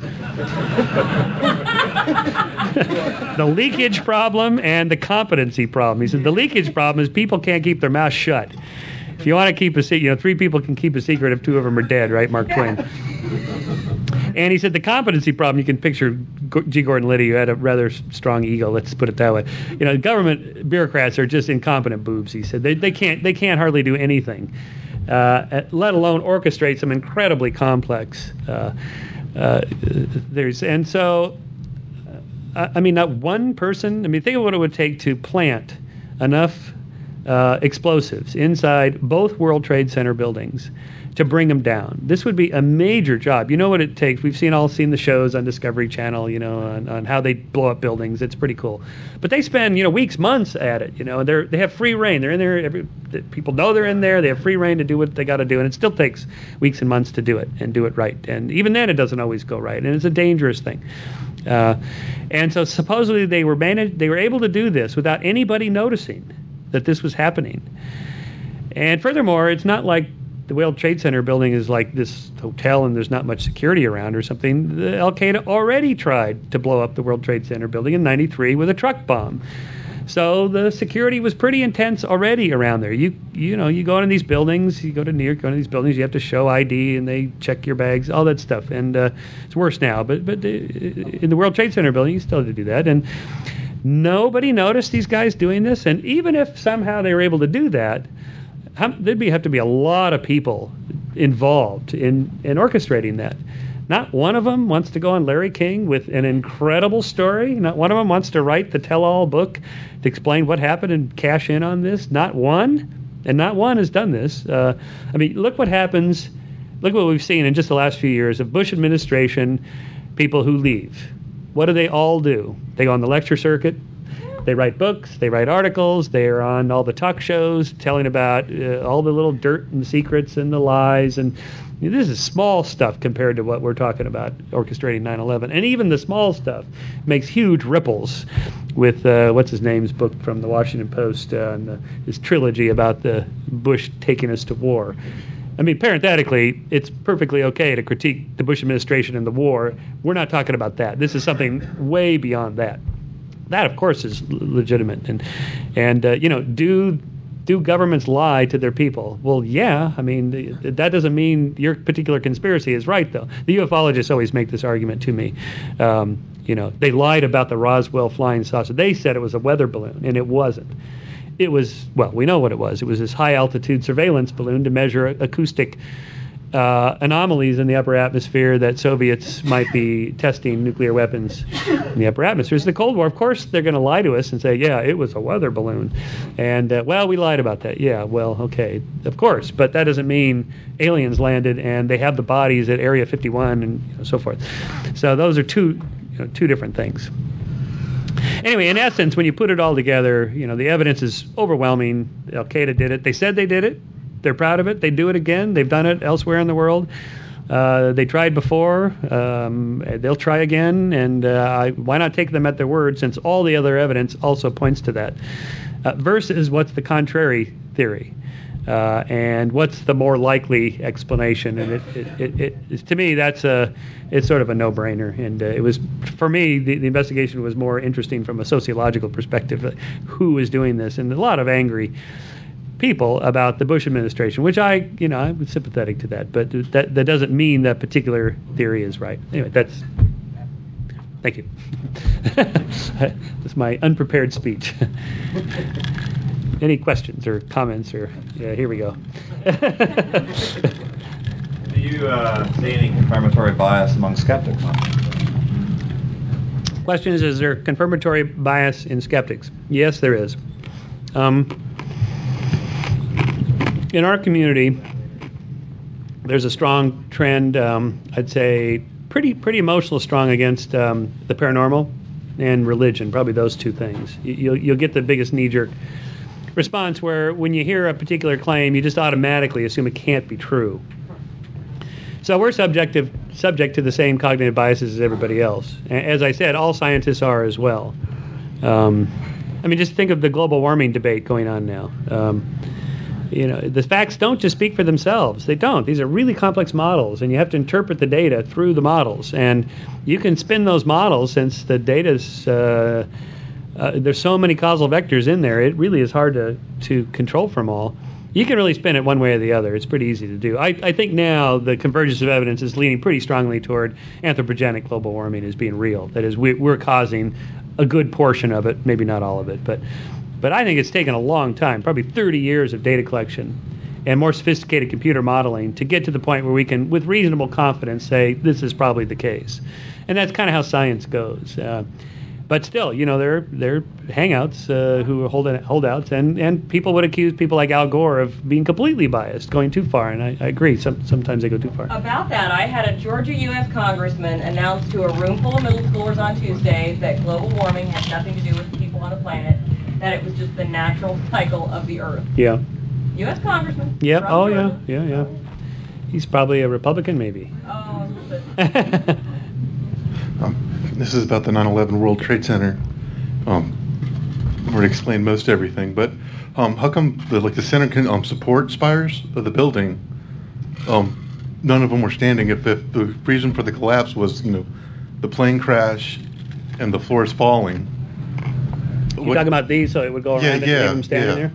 The leakage problem and the competency problem. He said the leakage problem is people can't keep their mouth shut. If you want to keep a secret, you know, three people can keep a secret if two of them are dead, right? Mark Twain. And he said the competency problem, you can picture G. Gordon Liddy, who had a rather strong ego, let's put it that way. You know, government bureaucrats are just incompetent boobs, he said. They, they can't they can't hardly do anything, uh, let alone orchestrate some incredibly complex uh, uh, there's and so uh, I mean, not one person. I mean, think of what it would take to plant enough uh, explosives inside both World Trade Center buildings to bring them down. This would be a major job. You know what it takes. We've seen all seen the shows on Discovery Channel, you know, on, on how they blow up buildings. It's pretty cool. But they spend, you know, weeks, months at it. You know, and they're they have free reign. They're in there. Every, people know they're in there. They have free reign to do what they got to do, and it still takes weeks and months to do it and do it right. And even then, it doesn't always go right, and it's a dangerous thing. Uh, and so supposedly they were managed. They were able to do this without anybody noticing that this was happening. And furthermore, it's not like the World Trade Center building is like this hotel and there's not much security around or something. The Al-Qaeda already tried to blow up the World Trade Center building in ninety-three with a truck bomb. So the security was pretty intense already around there. You you know, you go into these buildings, you go to New York, go into these buildings, you have to show I D and they check your bags, all that stuff. And uh, it's worse now. But, but in the World Trade Center building, you still have to do that. And nobody noticed these guys doing this. And even if somehow they were able to do that, How, there'd be have to be a lot of people involved in, in orchestrating that. Not one of them wants to go on Larry King with an incredible story. Not one of them wants to write the tell-all book to explain what happened and cash in on this. Not one. And not one has done this. Uh, I mean, look what happens. Look what we've seen in just the last few years of Bush administration, people who leave. What do they all do? They go on the lecture circuit. They write books, they write articles, they're on all the talk shows telling about uh, all the little dirt and secrets and the lies. And you know, this is small stuff compared to what we're talking about, orchestrating nine eleven. And even the small stuff makes huge ripples with, uh, what's his name's book from the Washington Post, uh, and the, his trilogy about the Bush taking us to war. I mean, parenthetically, it's perfectly okay to critique the Bush administration and the war. We're not talking about that. This is something way beyond that. That, of course, is legitimate. And, and uh, you know, do do governments lie to their people? Well, yeah. I mean, the, that doesn't mean your particular conspiracy is right, though. The ufologists always make this argument to me. Um, you know, they lied about the Roswell flying saucer. They said it was a weather balloon, and it wasn't. It was, well, we know what it was. It was this high-altitude surveillance balloon to measure acoustic Uh, anomalies in the upper atmosphere that Soviets might be testing nuclear weapons in the upper atmosphere. It's the Cold War. Of course, they're going to lie to us and say, yeah, it was a weather balloon. And, uh, well, we lied about that. Yeah, well, okay, of course. But that doesn't mean aliens landed and they have the bodies at Area fifty-one and you know, so forth. So those are two, you know, two different things. Anyway, in essence, when you put it all together, you know, the evidence is overwhelming. Al-Qaeda did it. They said they did it. They're proud of it. They do it again. They've done it elsewhere in the world. Uh, they tried before. Um, they'll try again. And uh, I, why not take them at their word, since all the other evidence also points to that, uh, versus what's the contrary theory, uh, and what's the more likely explanation. And it, it, it, it, it to me, that's a it's sort of a no-brainer. And uh, it was, for me, the, the investigation was more interesting from a sociological perspective. Uh, who is doing this? And a lot of angry people about the Bush administration, which I, you know, I'm sympathetic to that, but that that doesn't mean that particular theory is right. Anyway, that's, thank you. That's my unprepared speech. Any questions or comments or, yeah, here we go. Do you uh, see any confirmatory bias among skeptics? Question is, is there confirmatory bias in skeptics? Yes, there is. Um, In our community, there's a strong trend, um, I'd say pretty pretty emotional strong against um, the paranormal and religion, probably those two things. You, you'll, you'll get the biggest knee-jerk response where when you hear a particular claim, you just automatically assume it can't be true. So we're subjective, subject to the same cognitive biases as everybody else. As I said, all scientists are as well. Um, I mean, just think of the global warming debate going on now. Um, You know, the facts don't just speak for themselves. They don't. These are really complex models, and you have to interpret the data through the models. And you can spin those models, since the data's uh, uh, there's so many causal vectors in there. It really is hard to to control from all. You can really spin it one way or the other. It's pretty easy to do. I, I think now the convergence of evidence is leaning pretty strongly toward anthropogenic global warming as being real. That is, we, we're causing a good portion of it, maybe not all of it. But, but I think it's taken a long time, probably thirty years of data collection and more sophisticated computer modeling to get to the point where we can, with reasonable confidence, say this is probably the case. And that's kind of how science goes. Uh, But still, you know, there there are hangouts uh, who are holding holdouts, and, and people would accuse people like Al Gore of being completely biased, going too far, and I, I agree. Some, sometimes they go too far. About that, I had a Georgia U S congressman announce to a room full of middle schoolers on Tuesday that global warming had nothing to do with the people on the planet, that it was just the natural cycle of the Earth. Yeah. U S congressman. Yeah. Oh, Georgia. yeah. Yeah, yeah. He's probably a Republican, maybe. Oh, a little bit. Um, this is about the nine eleven World Trade Center. Um, I'm going to explain most everything, but um, how come the, like the center can um, support spires of the building? Um, none of them were standing. If, if the reason for the collapse was, you know, the plane crash and the floors falling. You're what, talking about these, so it would go around yeah, and yeah, leave them standing yeah. there?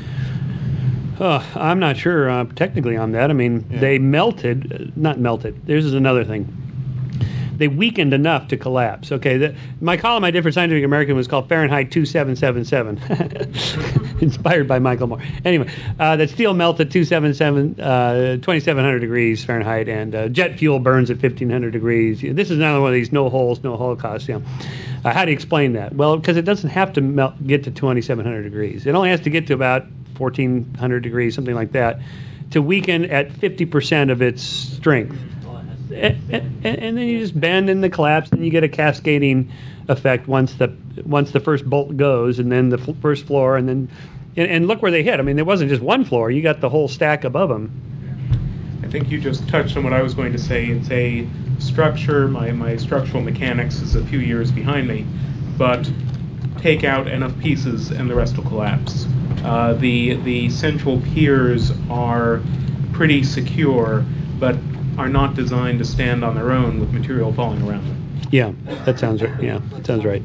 Oh, I'm not sure uh, technically on that. I mean, Yeah. they melted, uh, not melted. This is another thing. They weakened enough to collapse. Okay, the, my column I did for Scientific American was called Fahrenheit two seven seven seven, inspired by Michael Moore. Anyway, uh, that steel melts at two seventy-seven, uh, twenty-seven hundred degrees Fahrenheit, and uh, jet fuel burns at fifteen hundred degrees. This is another one of these no holes, no Holocaust. You know. Uh, how do you explain that? Well, because it doesn't have to melt, get to twenty-seven hundred degrees. It only has to get to about fourteen hundred degrees, something like that, to weaken at fifty percent of its strength. And, and, and then you just bend in the collapse, and you get a cascading effect once the once the first bolt goes, and then the f- first floor, and then and, and look where they hit. I mean, there wasn't just one floor; you got the whole stack above them. I think you just touched on what I was going to say. It's a structure. My my structural mechanics is a few years behind me, but take out enough pieces, and the rest will collapse. Uh, the the central piers are pretty secure, but are not designed to stand on their own with material falling around them. Yeah, that sounds right. Yeah, that sounds right.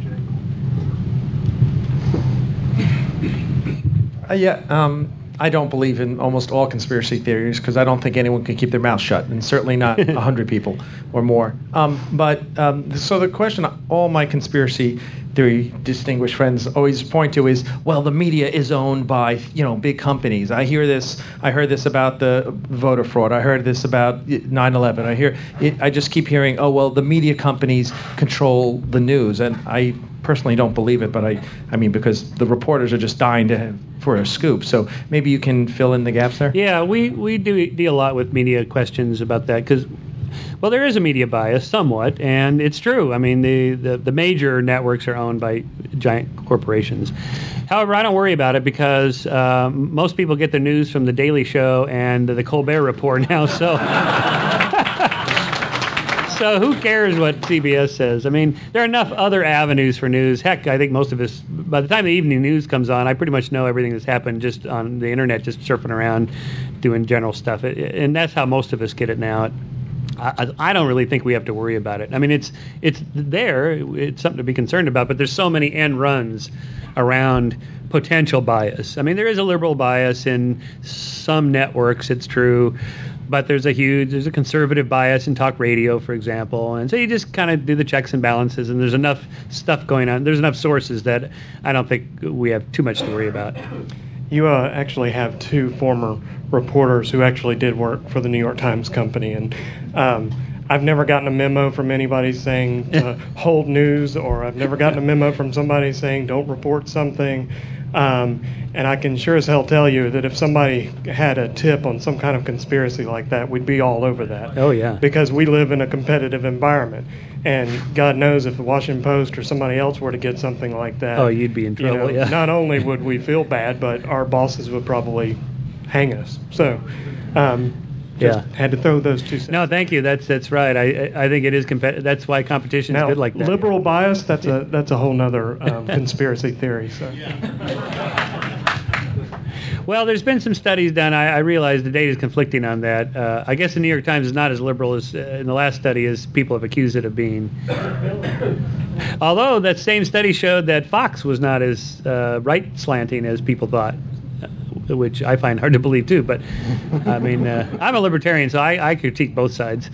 Uh, yeah, um, I don't believe in almost all conspiracy theories because I don't think anyone can keep their mouth shut, and certainly not a hundred people or more. Um, but um, so the question all my conspiracy theory distinguished friends always point to is, well, the media is owned by, you know, big companies. I hear this. I heard this about the voter fraud. I heard this about nine eleven. I hear. It, I just keep hearing, oh, well, the media companies control the news, and I personally don't believe it, but I, I mean, because the reporters are just dying to have, for a scoop. So maybe you can fill in the gaps there. Yeah, we we do deal a lot with media questions about that because, well, there is a media bias somewhat, and it's true. I mean, the, the, the major networks are owned by giant corporations. However, I don't worry about it because uh, most people get their news from The Daily Show and the Colbert Report now, so... So who cares what C B S says? I mean, there are enough other avenues for news. Heck, I think most of us, by the time the evening news comes on, I pretty much know everything that's happened just on the internet, just surfing around, doing general stuff. And that's how most of us get it now. I, I don't really think we have to worry about it. I mean, it's it's there. It's something to be concerned about. But there's so many end runs around potential bias. I mean, there is a liberal bias in some networks. It's true. But there's a huge, there's a conservative bias in talk radio, for example. And so you just kind of do the checks and balances, and there's enough stuff going on. There's enough sources that I don't think we have too much to worry about. You uh, actually have two former reporters who actually did work for the New York Times Company. And um, I've never gotten a memo from anybody saying to hold news, or I've never gotten a memo from somebody saying don't report something. Um, and I can sure as hell tell you that if somebody had a tip on some kind of conspiracy like that, we'd be all over that. Oh, yeah. Because we live in a competitive environment. And God knows if the Washington Post or somebody else were to get something like that. Oh, you'd be in trouble, you know, yeah. Not only would we feel bad, but our bosses would probably hang us. So, um, just yeah. had to throw those two cents. No, thank you. That's that's right. I I think it is competitive. That's why competition is Now, good like that. liberal bias, that's a that's a whole nother um, conspiracy theory. So. Well, there's been some studies done. I, I realize the data is conflicting on that. Uh, I guess the New York Times is not as liberal as uh, in the last study as people have accused it of being. Although that same study showed that Fox was not as uh, right slanting as people thought. which I find hard to believe too. But I mean, uh, I'm a libertarian, so I, I critique both sides.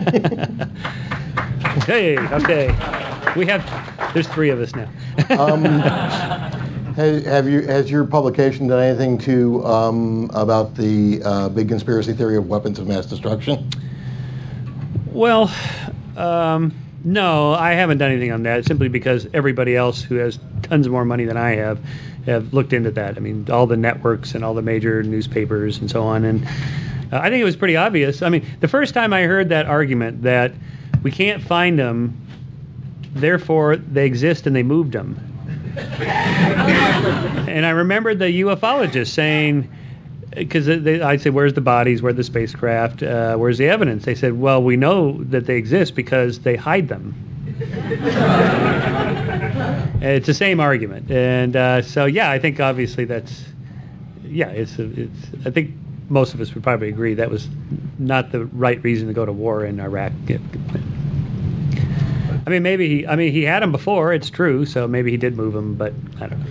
Hey, okay, we have. There's three of us now. um, has, have you has your publication done anything to um, about the uh, big conspiracy theory of weapons of mass destruction? Well, um, no, I haven't done anything on that, simply because everybody else who has tons more money than I have have looked into that. I mean, all the networks and all the major newspapers and so on. And uh, I think it was pretty obvious. I mean, the first time I heard that argument that we can't find them, therefore they exist and they moved them. And I remember the ufologists saying, because I'd say, where's the bodies, where's the spacecraft, uh, where's the evidence? They said, well, we know that they exist because they hide them. It's the same argument. And uh, so, yeah, I think obviously that's, yeah, it's, it's, I think most of us would probably agree that was not the right reason to go to war in Iraq. I mean, maybe he, I mean, he had them before, it's true, so maybe he did move them, but I don't know.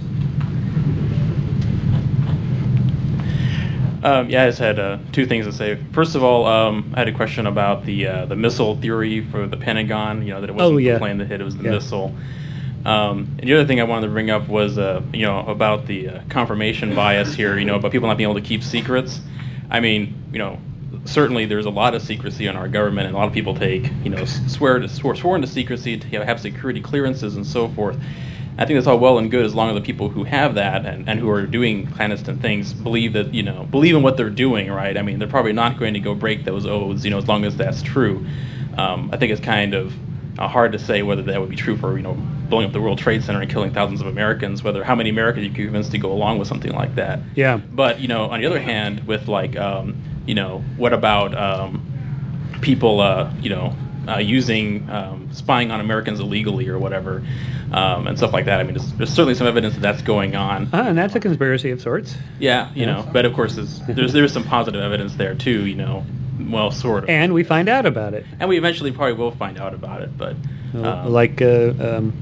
Um, yeah, I just had uh, two things to say. First of all, um, I had a question about the uh, the missile theory for the Pentagon. You know, that it wasn't oh, yeah. the plane that hit; it was the yeah. missile. Um, and the other thing I wanted to bring up was, uh, you know, about the uh, confirmation bias here. You know, about people not being able to keep secrets. I mean, you know, certainly there's a lot of secrecy in our government, and a lot of people take, you know, swear to swear sworn to secrecy to, you know, have security clearances and so forth. I think that's all well and good as long as the people who have that and, and who are doing clandestine things believe that, you know, believe in what they're doing, right? I mean, they're probably not going to go break those oaths, you know, as long as that's true. Um, I think it's kind of uh, hard to say whether that would be true for, you know, blowing up the World Trade Center and killing thousands of Americans, whether how many Americans you can convince to go along with something like that. Yeah. But, you know, on the other hand, with like, um, you know, what about um, people, uh, you know, Uh, using um, spying on Americans illegally or whatever, um, and stuff like that. I mean, there's, there's certainly some evidence that that's going on. Uh, and that's a conspiracy of sorts. Yeah, you yeah. know, but of course, there's, there's there's some positive evidence there too. You know, well, sort of. And we find out about it. And we eventually probably will find out about it, but um, like uh, um,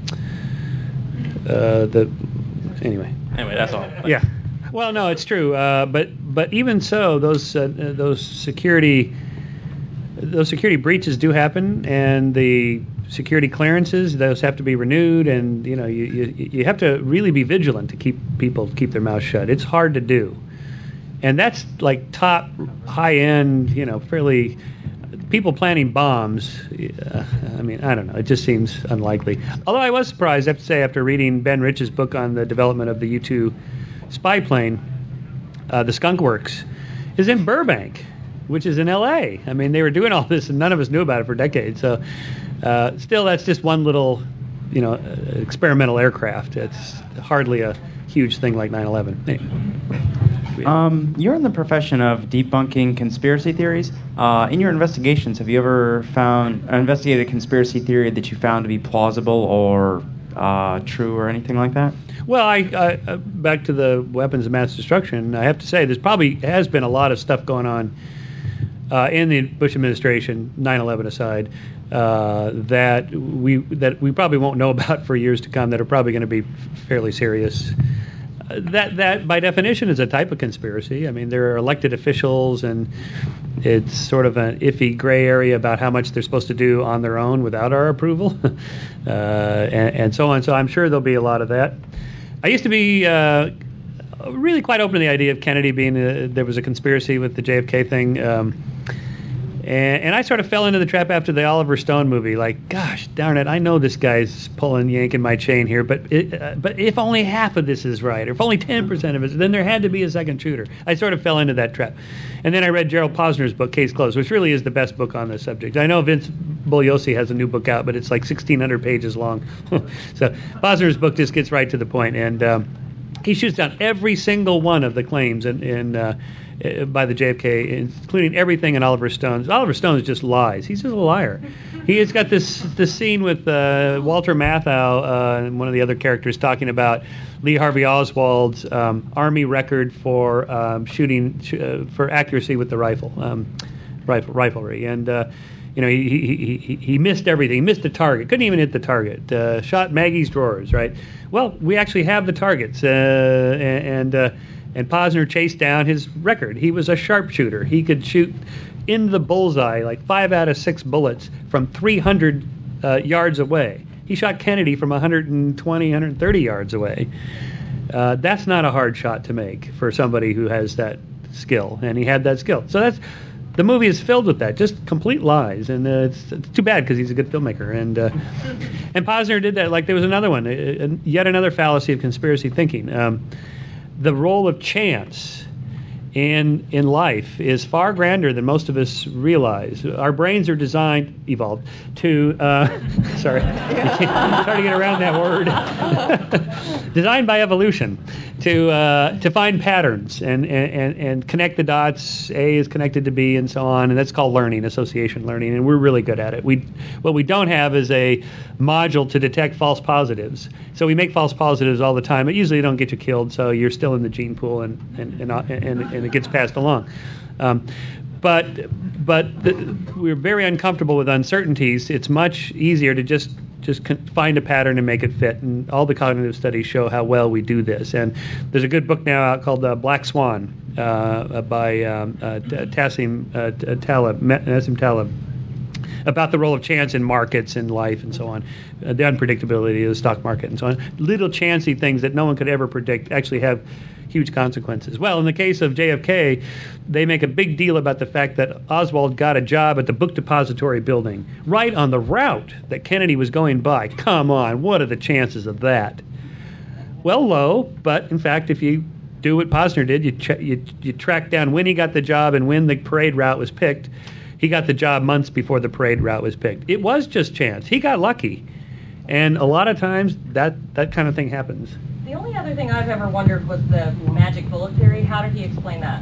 uh, the anyway. Anyway, that's all. Yeah. Well, no, it's true. Uh, but but even so, those uh, those security. Those security breaches do happen, and the security clearances, those have to be renewed, and you know you, you you have to really be vigilant to keep people keep their mouths shut. It's hard to do, and that's like top high end, you know, fairly people planning bombs. Uh, I mean, I don't know. It just seems unlikely. Although I was surprised, I have to say, after reading Ben Rich's book on the development of the U two spy plane, uh, the Skunk Works is in Burbank, which is in L A. I mean, they were doing all this, and none of us knew about it for decades. So, uh, still, that's just one little, you know, uh, experimental aircraft. It's hardly a huge thing like nine eleven. Anyway. Um, you're in the profession of debunking conspiracy theories. Uh, in your investigations, have you ever found uh, investigated a conspiracy theory that you found to be plausible or uh, true or anything like that? Well, I, I uh, back to the weapons of mass destruction. I have to say, there's probably has been a lot of stuff going on Uh, in the Bush administration, nine eleven aside, uh, that we that we probably won't know about for years to come, that are probably going to be fairly serious. Uh, that that by definition is a type of conspiracy. I mean, there are elected officials, and it's sort of an iffy gray area about how much they're supposed to do on their own without our approval, uh, and, and so on. So I'm sure there'll be a lot of that. I used to be uh, really quite open to the idea of Kennedy being a, there was a conspiracy with the J F K thing. Um, And, and I sort of fell into the trap after the Oliver Stone movie. Like, gosh darn it, I know this guy's pulling, yanking my chain here, but it, uh, but if only half of this is right, or if only ten percent of it, then there had to be a second shooter. I sort of fell into that trap. And then I read Gerald Posner's book, Case Closed, which really is the best book on this subject. I know Vince Bugliosi has a new book out, but it's like sixteen hundred pages long. So Posner's book just gets right to the point, and um, he shoots down every single one of the claims in, in uh, by the J F K, including everything in Oliver Stone's. Oliver Stone just lies. He's just a liar. He has got this this scene with uh, Walter Matthau uh, and one of the other characters talking about Lee Harvey Oswald's um, Army record for um, shooting uh, for accuracy with the rifle, um, rifle riflery, and uh, you know he, he he he missed everything. He missed the target. Couldn't even hit the target. Uh, shot Maggie's drawers. Right. Well, we actually have the targets, uh, and. and uh, And Posner chased down his record. He was a sharpshooter. He could shoot in the bullseye, like five out of six bullets from three hundred uh, yards away. He shot Kennedy from one hundred twenty, one hundred thirty yards away. Uh, that's not a hard shot to make for somebody who has that skill, and he had that skill. So that's the movie is filled with that, just complete lies, and uh, it's, it's too bad because he's a good filmmaker. And uh, and Posner did that. Like there was another one, uh, yet another fallacy of conspiracy thinking. Um, the role of chance in in life is far grander than most of us realize. Our brains are designed, evolved, to uh, sorry, trying to get around that word. Designed by evolution to uh, to find patterns and, and and connect the dots. A is connected to B, and so on, and that's called learning, association learning, and we're really good at it. We what we don't have is a module to detect false positives. So we make false positives all the time, but usually they don't get you killed, so you're still in the gene pool, and and and, and, and it gets passed along. Um, but but the, we're very uncomfortable with uncertainties. It's much easier to just just find a pattern and make it fit, and all the cognitive studies show how well we do this. And there's a good book now out called uh, Black Swan uh, by um, uh, Tassim uh, Taleb, Nassim Taleb, about the role of chance in markets and life and so on, uh, the unpredictability of the stock market and so on. Little chancy things that no one could ever predict actually have huge consequences. Well, in the case of J F K, they make a big deal about the fact that Oswald got a job at the Book Depository building right on the route that Kennedy was going by. Come on, what are the chances of that? Well, low, but in fact, if you do what Posner did, you, ch- you, you track down when he got the job and when the parade route was picked. He got the job months before the parade route was picked. It was just chance. He got lucky. And a lot of times that, that kind of thing happens. The only other thing I've ever wondered was the magic bullet theory. How did he explain that?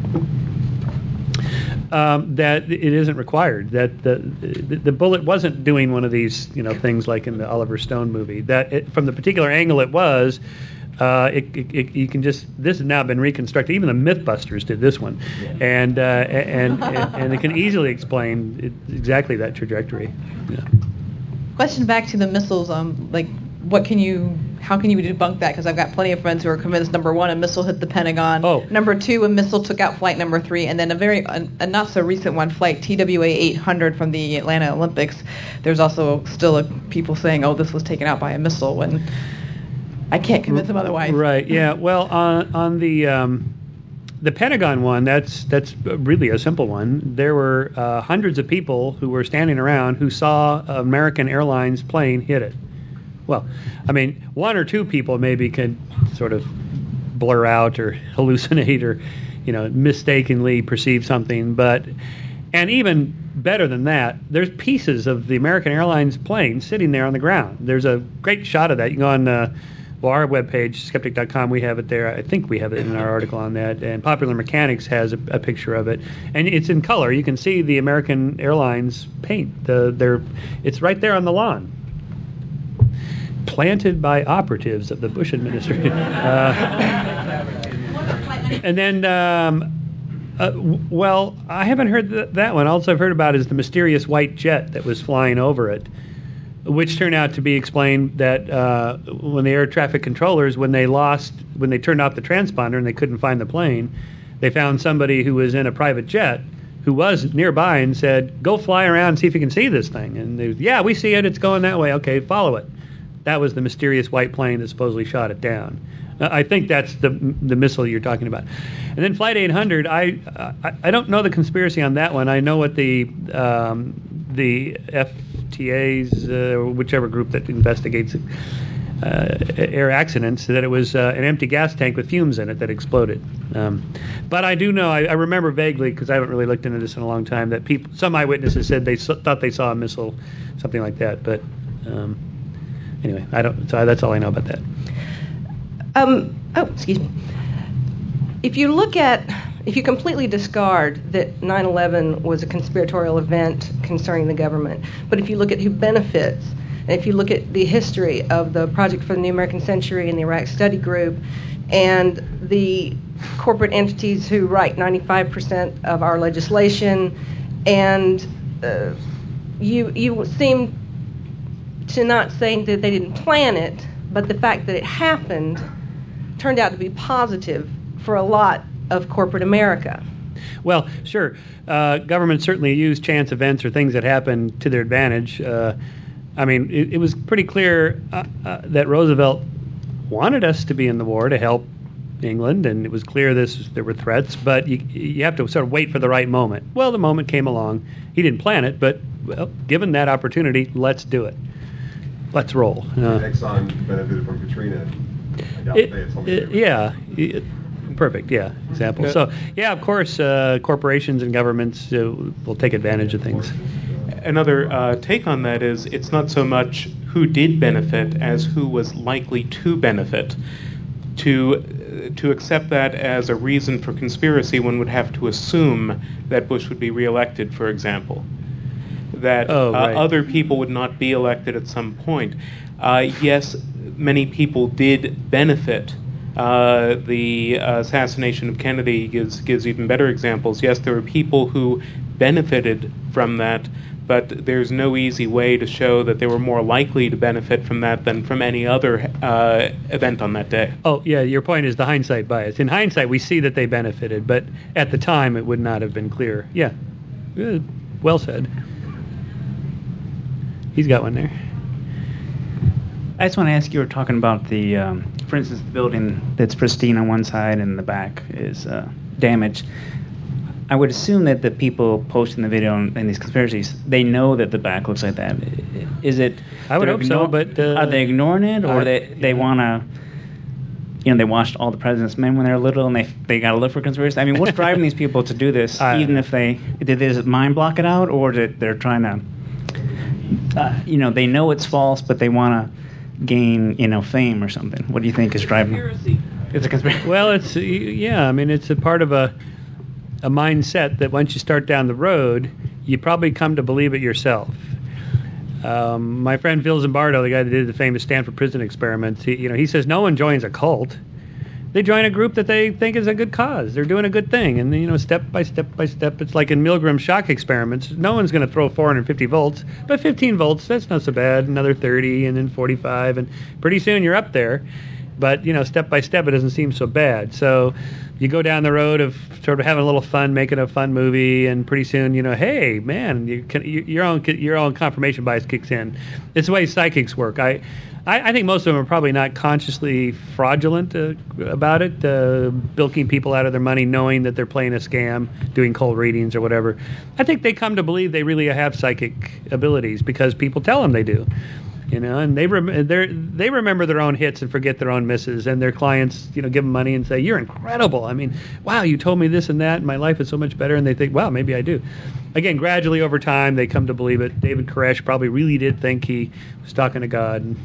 Um, that it isn't required. That the, the the bullet wasn't doing one of these, you know, things like in the Oliver Stone movie. That it, from the particular angle it was, uh, it, it, it you can just this has now been reconstructed. Even the MythBusters did this one, yeah. and, uh, and and and it can easily explain it, exactly that trajectory. Yeah. Question back to the missiles. Um, like, what can you? How can you debunk that? Because I've got plenty of friends who are convinced, number one, a missile hit the Pentagon. Oh. Number two, a missile took out flight number three. And then a very, a, a not so recent one, flight T W A eight hundred from the Atlanta Olympics. There's also still a, people saying, oh, this was taken out by a missile, when I can't convince them otherwise. Right, yeah. Well, on, on the um, the Pentagon one, that's that's really a simple one. There were uh, hundreds of people who were standing around who saw American Airlines plane hit it. Well, I mean, one or two people maybe can sort of blur out or hallucinate or, you know, mistakenly perceive something. But, and even better than that, there's pieces of the American Airlines plane sitting there on the ground. There's a great shot of that. You can go on uh, well, our webpage, skeptic dot com, we have it there. I think we have it in our article on that. And Popular Mechanics has a, a picture of it. And it's in color. You can see the American Airlines paint. The, they're, it's right there on the lawn. Planted by operatives of the Bush administration. Uh, and then, um, uh, w- well, I haven't heard th- that one. All I've heard about is the mysterious white jet that was flying over it, which turned out to be explained that uh, when the air traffic controllers, when they lost, when they turned off the transponder and they couldn't find the plane, they found somebody who was in a private jet who was nearby and said, go fly around and see if you can see this thing. And they, yeah, we see it. It's going that way. Okay, follow it. That was the mysterious white plane that supposedly shot it down. I think that's the the missile you're talking about. And then Flight eight hundred, I I, I don't know the conspiracy on that one. I know what the um, the F T A's, uh, whichever group that investigates uh, air accidents, that it was uh, an empty gas tank with fumes in it that exploded. Um, but I do know, I, I remember vaguely, because I haven't really looked into this in a long time, that people, some eyewitnesses said they so, thought they saw a missile, something like that. But um, anyway, I don't. So that's all I know about that. Um, oh, excuse me. If you look at, if you completely discard that nine eleven was a conspiratorial event concerning the government, but if you look at who benefits, and if you look at the history of the Project for the New American Century and the Iraq Study Group, and the corporate entities who write ninety-five percent of our legislation, and uh, you you seem to not saying that they didn't plan it, but the fact that it happened turned out to be positive for a lot of corporate America. Well, sure. Uh, governments certainly use chance events or things that happen to their advantage. Uh, I mean, it, it was pretty clear uh, uh, that Roosevelt wanted us to be in the war to help England, and it was clear this there were threats, but you, you have to sort of wait for the right moment. Well, the moment came along. He didn't plan it, but well, given that opportunity, let's do it. Let's roll. Uh, Exxon benefited from Katrina. I doubt it, they had something it, to do with yeah. It, Perfect, yeah, example. Yeah. So, yeah, of course, uh, corporations and governments uh, will take advantage of things. Another uh, take on that is it's not so much who did benefit as who was likely to benefit. To to accept that as a reason for conspiracy, one would have to assume that Bush would be reelected, for example. That Oh, right. uh, other people would not be elected at some point. Uh, yes, many people did benefit. Uh, the uh, assassination of Kennedy gives gives even better examples. Yes, there were people who benefited from that, but there's no easy way to show that they were more likely to benefit from that than from any other uh, event on that day. Oh, yeah, your point is the hindsight bias. In hindsight, we see that they benefited, but at the time, it would not have been clear. Yeah, Uh, well said. He's got one there. I just want to ask, you were talking about the, um, for instance, the building that's pristine on one side and the back is uh, damaged. I would assume that the people posting the video and, and these conspiracies, they know that the back looks like that. Is it? I would they're hope so, ignore- but, uh, are they ignoring it, or I- they they want to? You know, they watched all the President's Men when they were little, and they they got to look for conspiracy. I mean, what's driving these people to do this? I- even if they did they mind block it out, or did they're trying to? Uh, you know, they know it's false, but they want to gain, you know, fame or something. What do you think is driving them? It's a conspiracy. Well, it's yeah. I mean, it's a part of a a mindset that once you start down the road, you probably come to believe it yourself. Um, my friend Phil Zimbardo, the guy that did the famous Stanford prison experiments, he, you know, he says no one joins a cult. They join a group that they think is a good cause. They're doing a good thing, and you know, step by step by step, it's like in Milgram's shock experiments. No one's going to throw four hundred fifty volts, but fifteen volts, that's not so bad. Another thirty, and then forty-five, and pretty soon you're up there. But you know, step by step, it doesn't seem so bad. So you go down the road of sort of having a little fun, making a fun movie, and pretty soon, you know, hey, man, you can, you, your own your own confirmation bias kicks in. It's the way psychics work. I. I, I think most of them are probably not consciously fraudulent uh, about it, uh, bilking people out of their money, knowing that they're playing a scam, doing cold readings or whatever. I think they come to believe they really have psychic abilities because people tell them they do, you know, and they rem- they remember their own hits and forget their own misses, and their clients, you know, give them money and say, "You're incredible. I mean, wow, you told me this and that, and my life is so much better." And they think, "Wow, maybe I do." Again, gradually over time, they come to believe it. David Koresh probably really did think he was talking to God. And,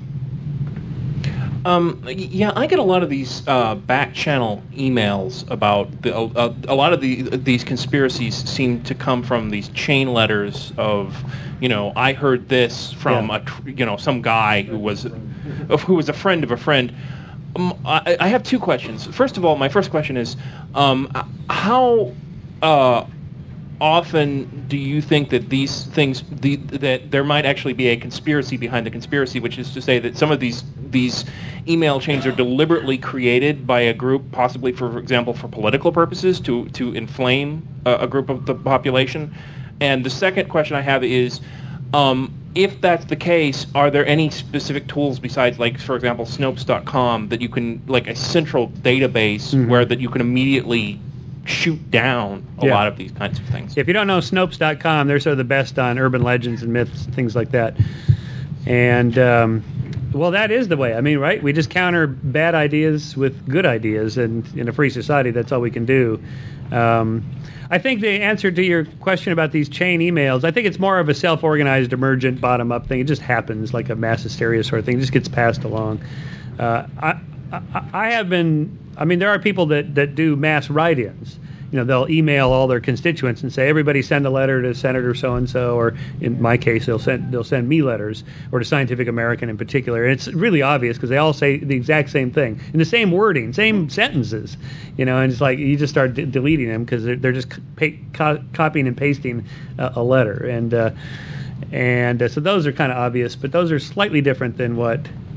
Um, yeah, I get a lot of these uh, back channel emails about the, uh, a lot of the these conspiracies seem to come from these chain letters of, you know, I heard this from Yeah. a tr- you know some guy who was who was a friend of a friend. Um, I, I have two questions. First of all, my first question is, um, how uh, often do you think that these things, the, that there might actually be a conspiracy behind the conspiracy, which is to say that some of these these email chains are deliberately created by a group, possibly for, for example, for political purposes, to to inflame a, a group of the population? And the second question I have is, um, if that's the case, are there any specific tools besides, like, for example, Snopes dot com, that you can, like a central database Mhm. where that you can immediately shoot down a Yeah. lot of these kinds of things? If you don't know Snopes dot com, they're sort of the best on urban legends and myths, things like that. And, um, well, that is the way. I mean, right? We just counter bad ideas with good ideas, and in a free society, that's all we can do. Um, I think the answer to your question about these chain emails, I think it's more of a self-organized, emergent, bottom-up thing. It just happens, like a mass hysteria sort of thing. It just gets passed along. Uh, I, I, I have been, I mean, there are people that, that do mass write-ins. You know, they'll email all their constituents and say, everybody send a letter to Senator so-and-so, or in my case, they'll send they'll send me letters, or to Scientific American in particular. And it's really obvious because they all say the exact same thing in the same wording, same sentences, you know, and it's like you just start d- deleting them because they're, they're just pa- co- copying and pasting a, a letter. And, uh, and uh, so those are kind of obvious, but those are slightly different than what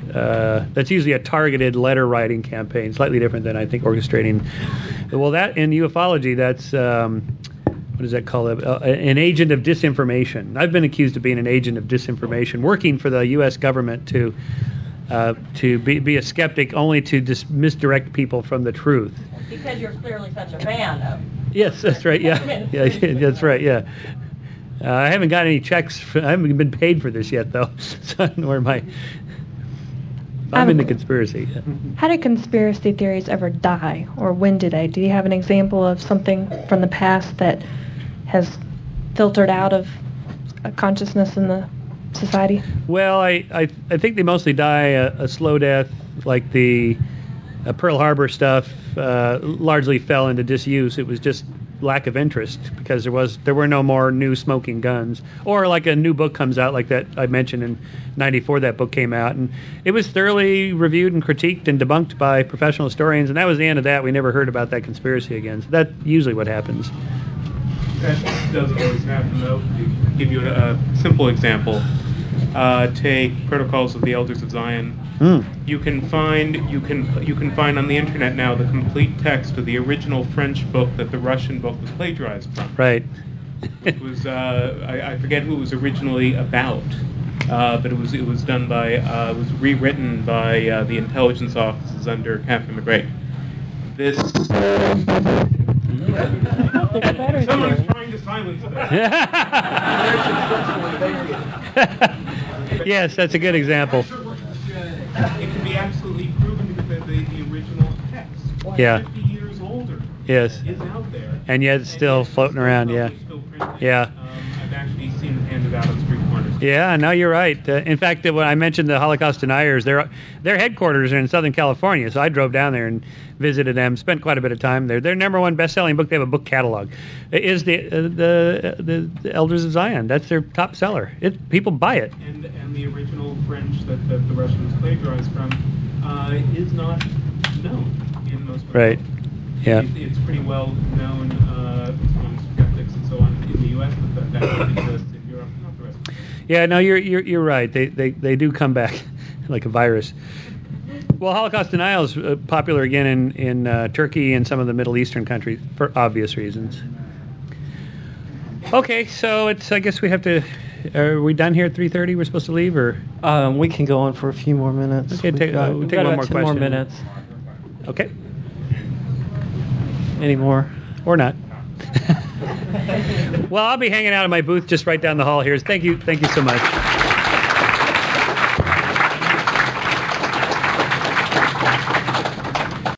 uh, that's usually a targeted letter writing campaign, slightly different than I think orchestrating. Well, that in ufology, that's um, what is that called? Uh, an agent of disinformation. I've been accused of being an agent of disinformation, working for the U S government to uh, to be, be a skeptic, only to dis- misdirect people from the truth. Because you're clearly such a fan of. Yes, that's right. Yeah, yeah, that's right. Yeah. Uh, I haven't got any checks. For, I haven't been paid for this yet, though. So I don't know where my. I'm Um, into conspiracy. Yeah. How do conspiracy theories ever die, or when do they? Do you have an example of something from the past that has filtered out of uh, consciousness in the society? Well, I, I I think they mostly die a, a slow death, like the uh, Pearl Harbor stuff. Uh, largely fell into disuse. It was just lack of interest because there was there were no more new smoking guns, or like a new book comes out like that I mentioned in ninety-four. That book came out and it was thoroughly reviewed and critiqued and debunked by professional historians, and that was the end of that. We never heard about that conspiracy again. So that's usually what happens. That does always happen, though. To give you a, a simple example, uh, take Protocols of the Elders of Zion. Mm. You can find you can you can find on the internet now the complete text of the original French book that the Russian book was plagiarized from. Right. It was uh, I, I forget who it was originally about, uh, but it was it was done by uh, it was rewritten by uh, the intelligence offices under Catherine McRae. This. Someone is trying to silence that. Yes, that's a good example. It can be absolutely proven because the, the, the original text, Yeah. fifty years older, Yes. is out there. And yet it's still floating around. Yeah. Yeah. Um, I've actually seen it handed out on street corners. Yeah, no, you're right. Uh, in fact, uh, when I mentioned the Holocaust deniers, their their headquarters are in Southern California, so I drove down there and visited them. Spent quite a bit of time there. Their number one best-selling book, they have a book catalog, is the uh, the, the the Elders of Zion. That's their top seller. It people buy it. And and the original French that, that the Russians plagiarized from uh, is not known in most of the Right. world. Yeah. It, it's pretty well known uh, among skeptics and so on in the U S, but that, that doesn't exist in Europe, not the rest. Yeah, no, you're you're you're right. They they they do come back like a virus. Well, Holocaust denial is uh, popular again in in uh, Turkey and some of the Middle Eastern countries for obvious reasons. Okay, so it's I guess we have to. Are we done here at three thirty? We're supposed to leave, or Um, we can go on for a few more minutes. Okay, We've take- got, uh, we'll we've take got one about more ten more question. minutes. Okay. Any more? Or not. Well, I'll be hanging out in my booth just right down the hall here. Thank you, thank you so much.